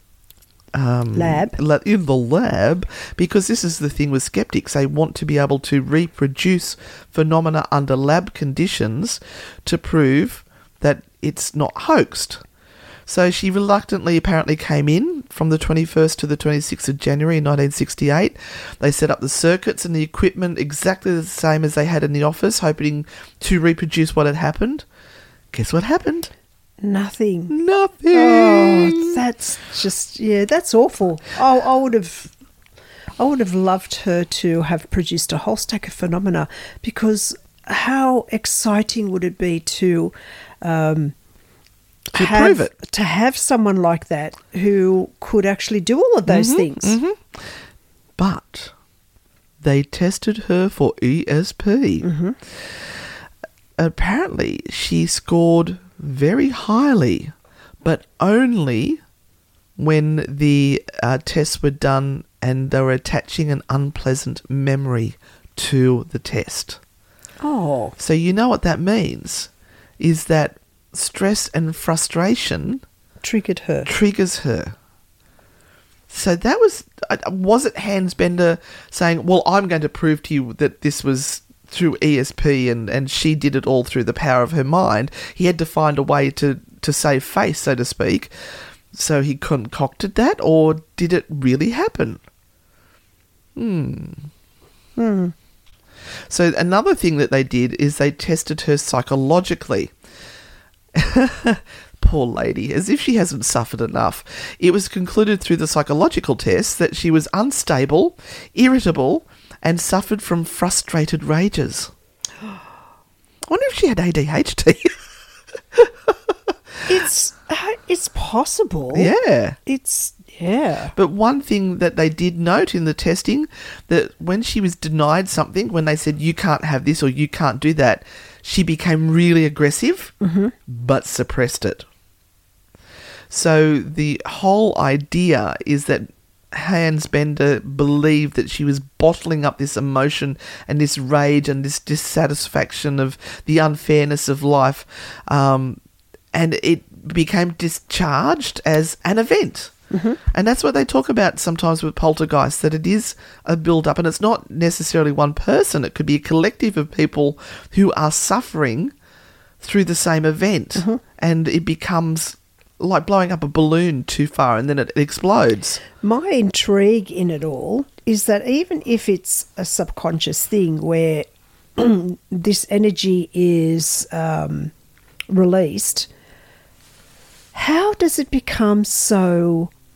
um, lab. La- in the lab, because this is the thing with skeptics. They want to be able to reproduce phenomena under lab conditions to prove that it's not hoaxed. So she reluctantly apparently came in from the twenty-first to the twenty-sixth of January in nineteen sixty-eight. They set up the circuits and the equipment exactly the same as they had in the office, hoping to reproduce what had happened. Guess what happened? Nothing. Nothing. Oh, that's just, yeah, that's awful. I, I would have... I would have loved her to have produced a whole stack of phenomena, because how exciting would it be to... Um, To have, prove it. To have someone like that who could actually do all of those mm-hmm, things. Mm-hmm. But they tested her for E S P. Mm-hmm. Apparently, she scored very highly, but only when the uh, tests were done and they were attaching an unpleasant memory to the test. Oh. So you know what that means, is that stress and frustration triggered her. Triggers her. So that was, was it Hans Bender saying, well, I'm going to prove to you that this was through E S P and, and she did it all through the power of her mind. He had to find a way to, to save face, so to speak. So he concocted that, or did it really happen? Hmm. Hmm. So another thing that they did is they tested her psychologically. Poor lady, as if she hasn't suffered enough. It was concluded through the psychological tests that she was unstable, irritable, and suffered from frustrated rages. I wonder if she had A D H D. It's uh, it's possible. Yeah. It's, yeah. But one thing that they did note in the testing, that when she was denied something, when they said, you can't have this or you can't do that, she became really aggressive, mm-hmm. but suppressed it. So the whole idea is that Hans Bender believed that she was bottling up this emotion and this rage and this dissatisfaction of the unfairness of life, um, and it became discharged as an event. Mm-hmm. And that's what they talk about sometimes with poltergeists, that it is a build-up, and it's not necessarily one person. It could be a collective of people who are suffering through the same event, mm-hmm. and it becomes like blowing up a balloon too far and then it explodes. My intrigue in it all is that even if it's a subconscious thing where this energy is um, released, how does it become so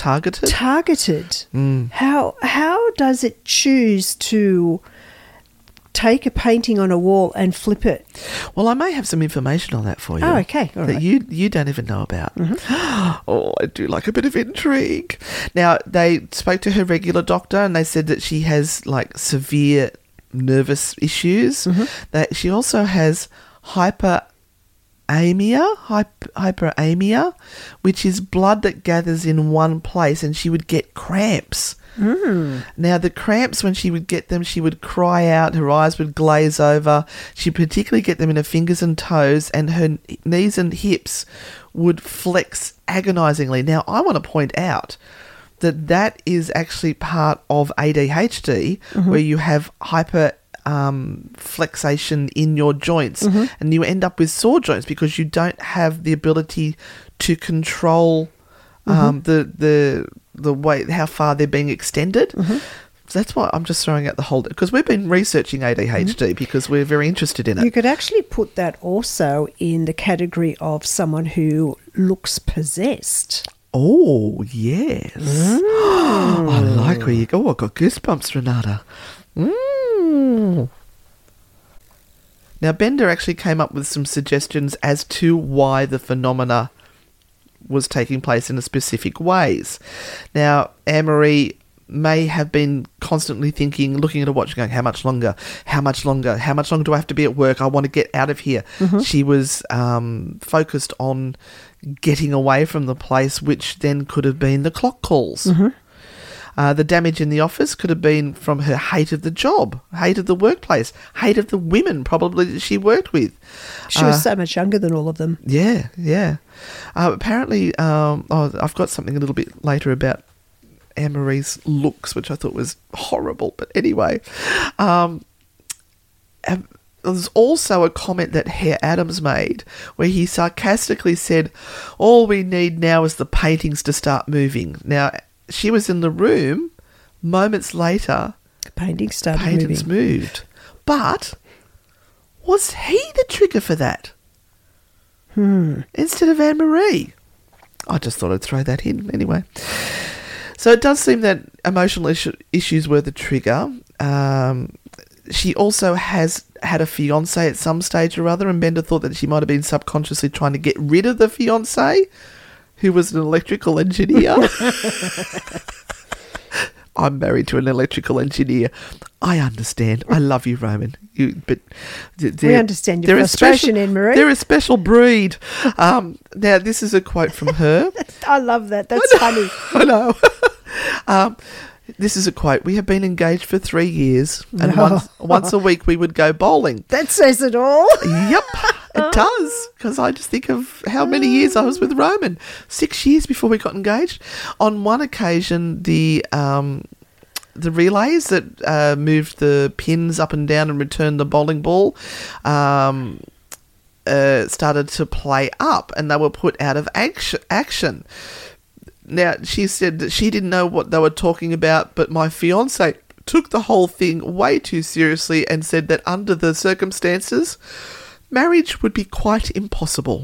targeted. Targeted. Mm. How how does it choose to take a painting on a wall and flip it? Well, I may have some information on that for you. Oh, okay. All that right. you you don't even know about. Mm-hmm. Oh, I do like a bit of intrigue. Now, they spoke to her regular doctor and they said that she has like severe nervous issues. Mm-hmm. That she also has hyper Amia, hyp- hyperamia, which is blood that gathers in one place, and she would get cramps. Mm. Now, the cramps, when she would get them, she would cry out, her eyes would glaze over. She'd particularly get them in her fingers and toes, and her knees and hips would flex agonisingly. Now, I want to point out that that is actually part of A D H D, mm-hmm. where you have hyper um, flexation in your joints, mm-hmm. and you end up with sore joints because you don't have the ability to control um, mm-hmm. the the the way how far they're being extended. Mm-hmm. So that's why I'm just throwing out the whole, because we've been researching A D H D mm-hmm. because we're very interested in it. You could actually put that also in the category of someone who looks possessed. Oh, yes. Mm. I like where you go. Oh, I got goosebumps, Renata. Mm. Now, Bender actually came up with some suggestions as to why the phenomena was taking place in a specific ways. Now, Anne-Marie may have been constantly thinking, looking at a watch, going, how much longer? How much longer? How much longer do I have to be at work? I want to get out of here. Mm-hmm. She was um, focused on getting away from the place, which then could have been the clock calls. Mm-hmm. Uh, the damage in the office could have been from her hate of the job, hate of the workplace, hate of the women probably that she worked with. She was uh, so much younger than all of them. Yeah, yeah. Uh, apparently, um, oh, I've got something a little bit later about Anne-Marie's looks, which I thought was horrible. But anyway, um, there's also a comment that Herr Adams made where he sarcastically said, all we need now is the paintings to start moving. Now, she was in the room. Moments later, the paintings started paintings moving. moved. But was he the trigger for that? Hmm. Instead of Anne-Marie? I just thought I'd throw that in anyway. So it does seem that emotional issue, issues were the trigger. Um, she also has had a fiancé at some stage or other, and Bender thought that she might have been subconsciously trying to get rid of the fiancé, who was an electrical engineer. I'm married to an electrical engineer. I understand. I love you, Roman. You, but we understand your frustration, Anne-Marie. They're a special breed. Um, now, this is a quote from her. I love that. That's I know, funny. I know. um, this is a quote. We have been engaged for three years, and no. once, once a week we would go bowling. That says it all. Yep. It does, because I just think of how many years I was with Roman. Six years before we got engaged. On one occasion, the um, the relays that uh, moved the pins up and down and returned the bowling ball um, uh, started to play up, and they were put out of action. Now, she said that she didn't know what they were talking about, but my fiancé took the whole thing way too seriously and said that under the circumstances, marriage would be quite impossible.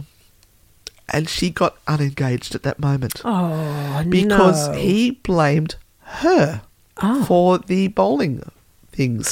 And she got unengaged at that moment. Oh, because no. he blamed her oh. for the bowling things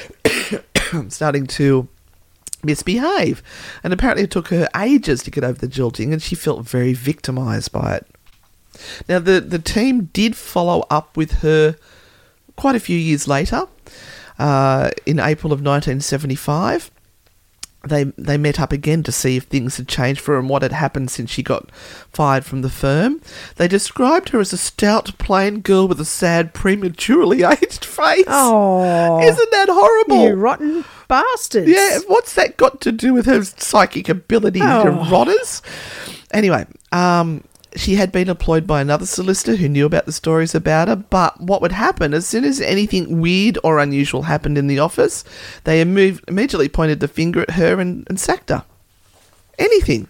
starting to misbehave. And apparently it took her ages to get over the jilting, and she felt very victimised by it. Now, the, the team did follow up with her quite a few years later, uh, in April of nineteen seventy-five. They they met up again to see if things had changed for her and what had happened since she got fired from the firm. They described her as a stout, plain girl with a sad, prematurely aged face. Oh, isn't that horrible? You rotten bastards. Yeah, what's that got to do with her psychic ability oh. to rotters? Anyway, um... she had been employed by another solicitor who knew about the stories about her, but what would happen, as soon as anything weird or unusual happened in the office, they imme- immediately pointed the finger at her and, and sacked her. Anything.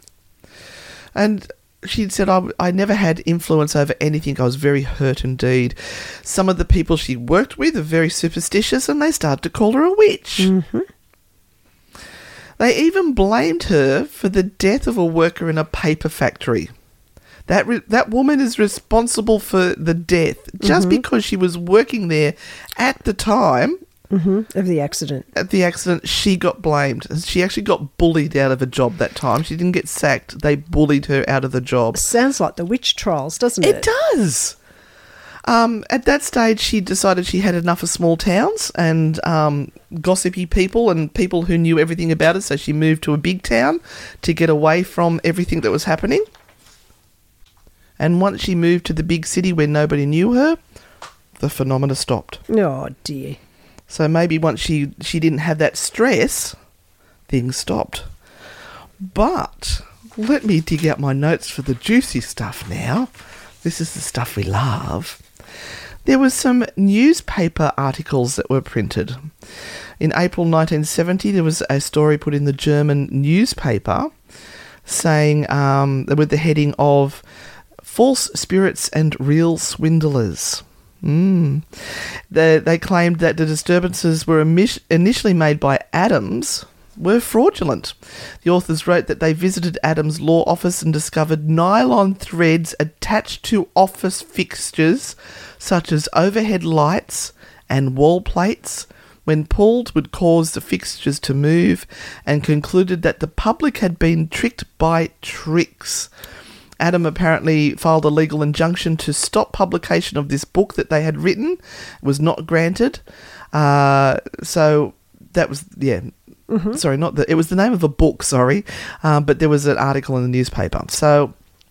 And she'd said, I, I never had influence over anything. I was very hurt indeed. Some of the people she worked with are very superstitious, and they started to call her a witch. Mm-hmm. They even blamed her for the death of a worker in a paper factory. That re- that woman is responsible for the death just Mm-hmm. because she was working there at the time. Mm-hmm. Of the accident. At the accident, she got blamed. She actually got bullied out of a job that time. She didn't get sacked. They bullied her out of the job. Sounds like the witch trials, doesn't it? It does. Um, at that stage, she decided she had enough of small towns and um, gossipy people and people who knew everything about it, so she moved to a big town to get away from everything that was happening. And once she moved to the big city where nobody knew her, the phenomena stopped. Oh, dear. So maybe once she, she didn't have that stress, things stopped. But let me dig out my notes for the juicy stuff now. This is the stuff we love. There were some newspaper articles that were printed. In April nineteen seventy, there was a story put in the German newspaper saying, um, with the heading of False Spirits and Real Swindlers. Mm. They, they claimed that the disturbances were imi- initially made by Adams were fraudulent. The authors wrote that they visited Adams' law office and discovered nylon threads attached to office fixtures such as overhead lights and wall plates, when pulled would cause the fixtures to move, and concluded that the public had been tricked by tricks. Adam apparently filed a legal injunction to stop publication of this book that they had written. It was not granted. Uh, so that was, yeah, mm-hmm. sorry, not the, it was the name of a book, sorry, um, but there was an article in the newspaper. So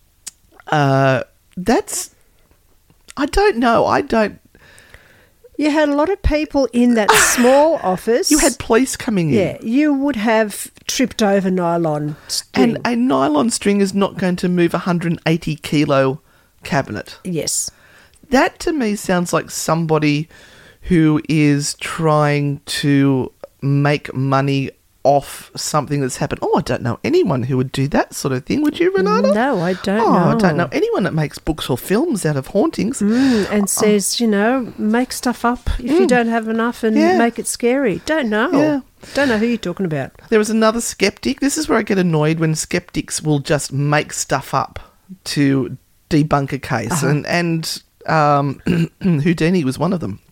uh, that's, I don't know, I don't. You had a lot of people in that small office. You had police coming in. Yeah, you would have tripped over nylon string. And a nylon string is not going to move a one hundred eighty kilo cabinet. Yes. That to me sounds like somebody who is trying to make money off something that's happened. Oh, I don't know anyone who would do that sort of thing. Would you, Renata? No, I don't oh, know. I don't know anyone that makes books or films out of hauntings. Mm, and says, you know, make stuff up if Mm. you don't have enough and Yeah. make it scary. Don't know. Yeah. Don't know who you're talking about. There was another skeptic. This is where I get annoyed when skeptics will just make stuff up to debunk a case. Uh-huh. And, and um, Houdini was one of them.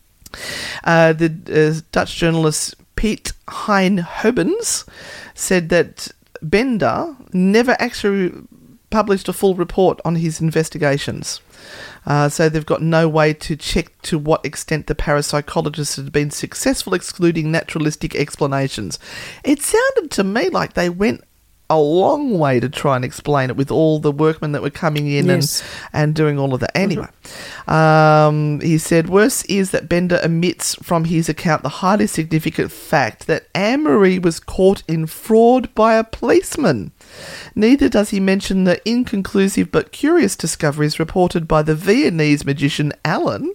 Uh, the uh, Dutch journalist Piet Hein Hobens said that Bender never actually published a full report on his investigations. Uh, so they've got no way to check to what extent the parapsychologists had been successful excluding naturalistic explanations. It sounded to me like they went a long way to try and explain it with all the workmen that were coming in Yes. and, and doing all of that. Anyway, um, he said, worse is that Bender omits from his account the highly significant fact that Anne-Marie was caught in fraud by a policeman. Neither does he mention the inconclusive but curious discoveries reported by the Viennese magician Alan.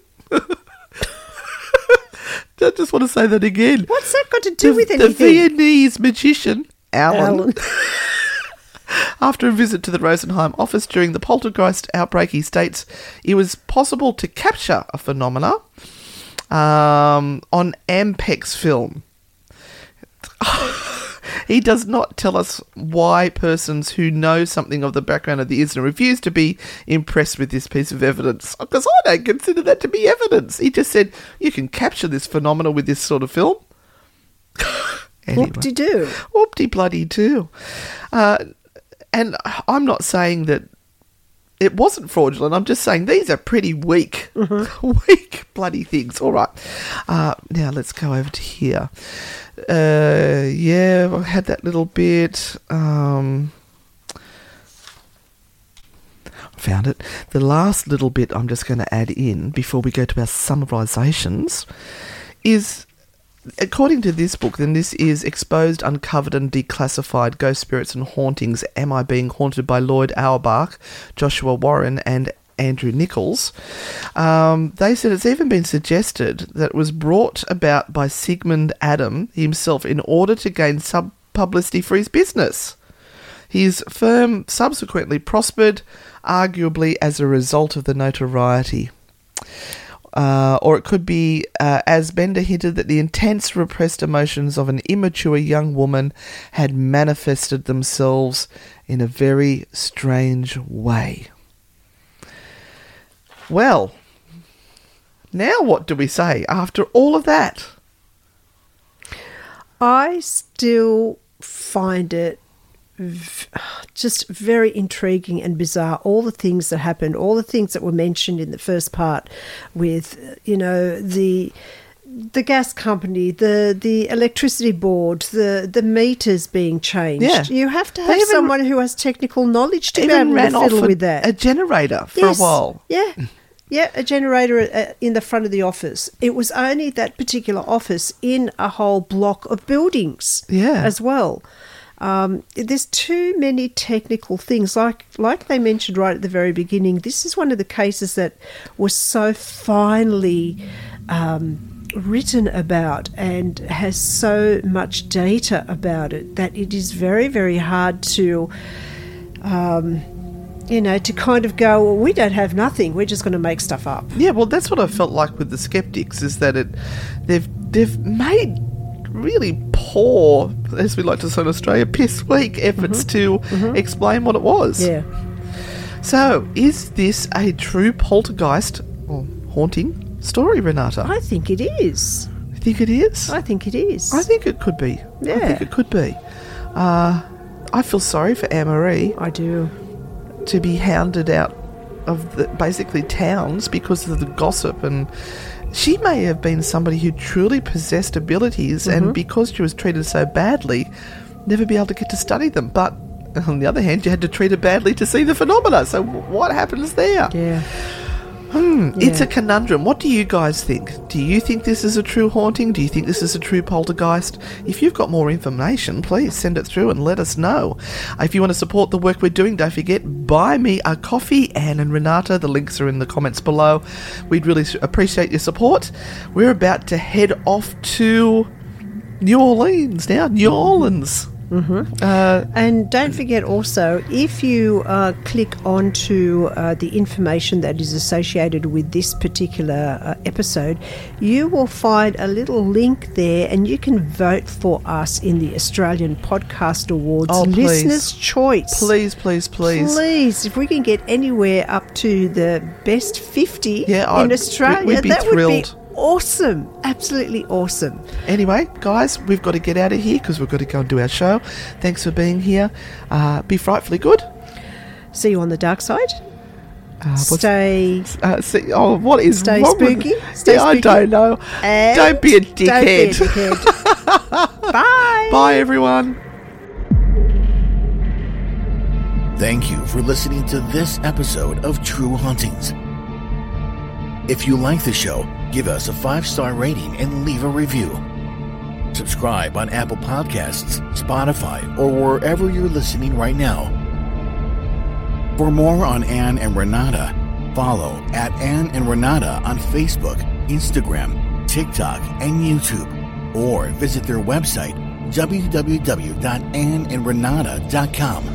I just want to say that again. What's that got to do the, with the anything? Viennese magician Alan. Alan. After a visit to the Rosenheim office during the poltergeist outbreak, he states it was possible to capture a phenomena um, on Ampex film. He does not tell us why persons who know something of the background of the incident refuse to be impressed with this piece of evidence. Because I don't consider that to be evidence. He just said, you can capture this phenomena with this sort of film. Anyway. Whoop-de-doo. Whoop-de-bloody-doo. Uh, and I'm not saying that it wasn't fraudulent. I'm just saying these are pretty weak, mm-hmm. weak bloody things. All right. Uh, now let's go over to here. Uh, yeah, I had that little bit. Um, found it. The last little bit I'm just going to add in before we go to our summarisations is, according to this book, then this is Exposed, Uncovered and Declassified Ghost Spirits and Hauntings. Am I Being Haunted by Lloyd Auerbach, Joshua Warren and Andrew Nichols. Um, they said it's even been suggested that it was brought about by Sigmund Adam himself in order to gain sub publicity for his business. His firm subsequently prospered, arguably as a result of the notoriety. Uh, or it could be, uh, as Bender hinted, that the intense repressed emotions of an immature young woman had manifested themselves in a very strange way. Well, now what do we say after all of that? I still find it v- just very intriguing and bizarre. All the things that happened, all the things that were mentioned in the first part with, you know, the the gas company, the the electricity board, the, the meters being changed. Yeah. You have to They have even- someone who has technical knowledge to be Even able ran to off fiddle a, with that. a generator for Yes. a while. Yeah. Yeah, a generator uh, in the front of the office. It was only that particular office in a whole block of buildings Yeah. as well. Um, there's too many technical things. Like like they mentioned right at the very beginning, this is one of the cases that was so finely um, written about and has so much data about it that it is very, very hard to... Um, you know, to kind of go, well, we don't have nothing. We're just going to make stuff up. Yeah, well, that's what I felt like with the skeptics, is that it they've they've made really poor, as we like to say in Australia, piss weak efforts to explain what it was. Yeah. So, is this a true poltergeist or haunting story, Renata? I think it is. You think it is? I think it is. I think it could be. I Yeah. think it could be. Uh, I feel sorry for Anne-Marie I do. to be hounded out of the, basically towns because of the gossip, and she may have been somebody who truly possessed abilities, Mm-hmm. and because she was treated so badly, never be able to get to study them. But on the other hand, you had to treat her badly to see the phenomena. So what happens there? Yeah. Hmm, It's Yeah. a conundrum. What do you guys think? Do you think this is a true haunting? Do you think this is a true poltergeist? If you've got more information, please send it through and let us know. If you want to support the work we're doing, don't forget, buy me a coffee, Anne and Renata. The links are in the comments below. We'd really appreciate your support. We're about to head off to New Orleans now. New Orleans. Mm-hmm. Uh, And don't forget also, if you uh, click onto uh, the information that is associated with this particular uh, episode, you will find a little link there and you can vote for us in the Australian Podcast Awards Oh, please. Listener's Choice. please, please, please. Please, if we can get anywhere up to the best fifty Yeah, in I'd- Australia, we'd be that thrilled. would be awesome. Absolutely awesome. Anyway, guys, we've got to get out of here because we've got to go and do our show. Thanks for being here. Uh, be frightfully good. See you on the dark side. Uh, what's- Stay... Uh, see, oh, what is Stay wrong with- spooky. Stay yeah, spooky. I don't know. And Don't be a dickhead. Don't be a dickhead. Bye. Bye, everyone. Thank you for listening to this episode of True Hauntings. If you like the show, give us a five-star rating and leave a review. Subscribe on Apple Podcasts, Spotify, or wherever you're listening right now. For more on Anne and Renata, follow at Anne and Renata on Facebook, Instagram, TikTok, and YouTube. Or visit their website, w w w dot anne and renata dot com.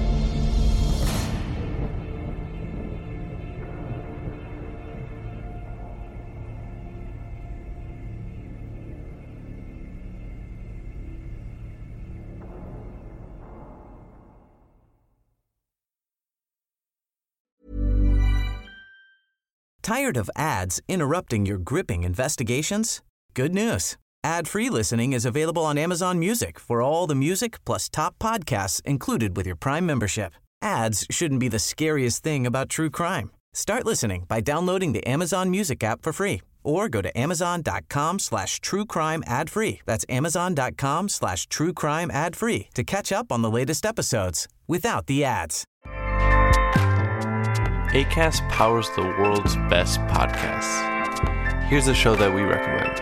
Tired of ads interrupting your gripping investigations? Good news. Ad-free listening is available on Amazon Music for all the music plus top podcasts included with your Prime membership. Ads shouldn't be the scariest thing about true crime. Start listening by downloading the Amazon Music app for free or go to amazon.com slash true crime ad free. That's amazon.com slash true crime ad free to catch up on the latest episodes without the ads. Acast powers the world's best podcasts. Here's a show that we recommend.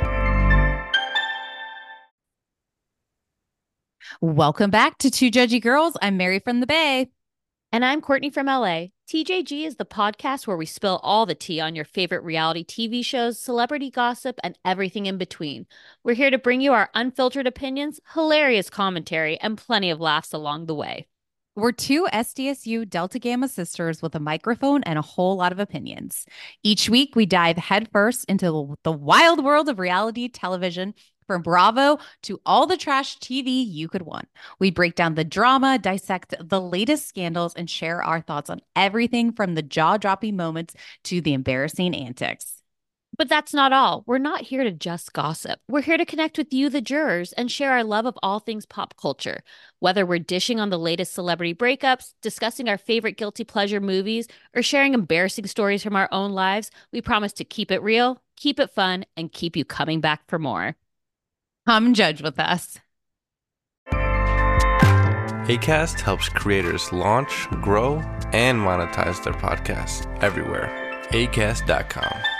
Welcome back to Two Judgy Girls. I'm Mary from the Bay. And I'm Courtney from L A. T J G is the podcast where we spill all the tea on your favorite reality T V shows, celebrity gossip, and everything in between. We're here to bring you our unfiltered opinions, hilarious commentary, and plenty of laughs along the way. We're two S D S U Delta Gamma sisters with a microphone and a whole lot of opinions. Each week, we dive headfirst into the wild world of reality television, from Bravo to all the trash T V you could want. We break down the drama, dissect the latest scandals, and share our thoughts on everything from the jaw-dropping moments to the embarrassing antics. But that's not all. We're not here to just gossip. We're here to connect with you, the jurors, and share our love of all things pop culture. Whether we're dishing on the latest celebrity breakups, discussing our favorite guilty pleasure movies, or sharing embarrassing stories from our own lives, we promise to keep it real, keep it fun, and keep you coming back for more. Come judge with us. Acast helps creators launch, grow, and monetize their podcasts everywhere. acast dot com.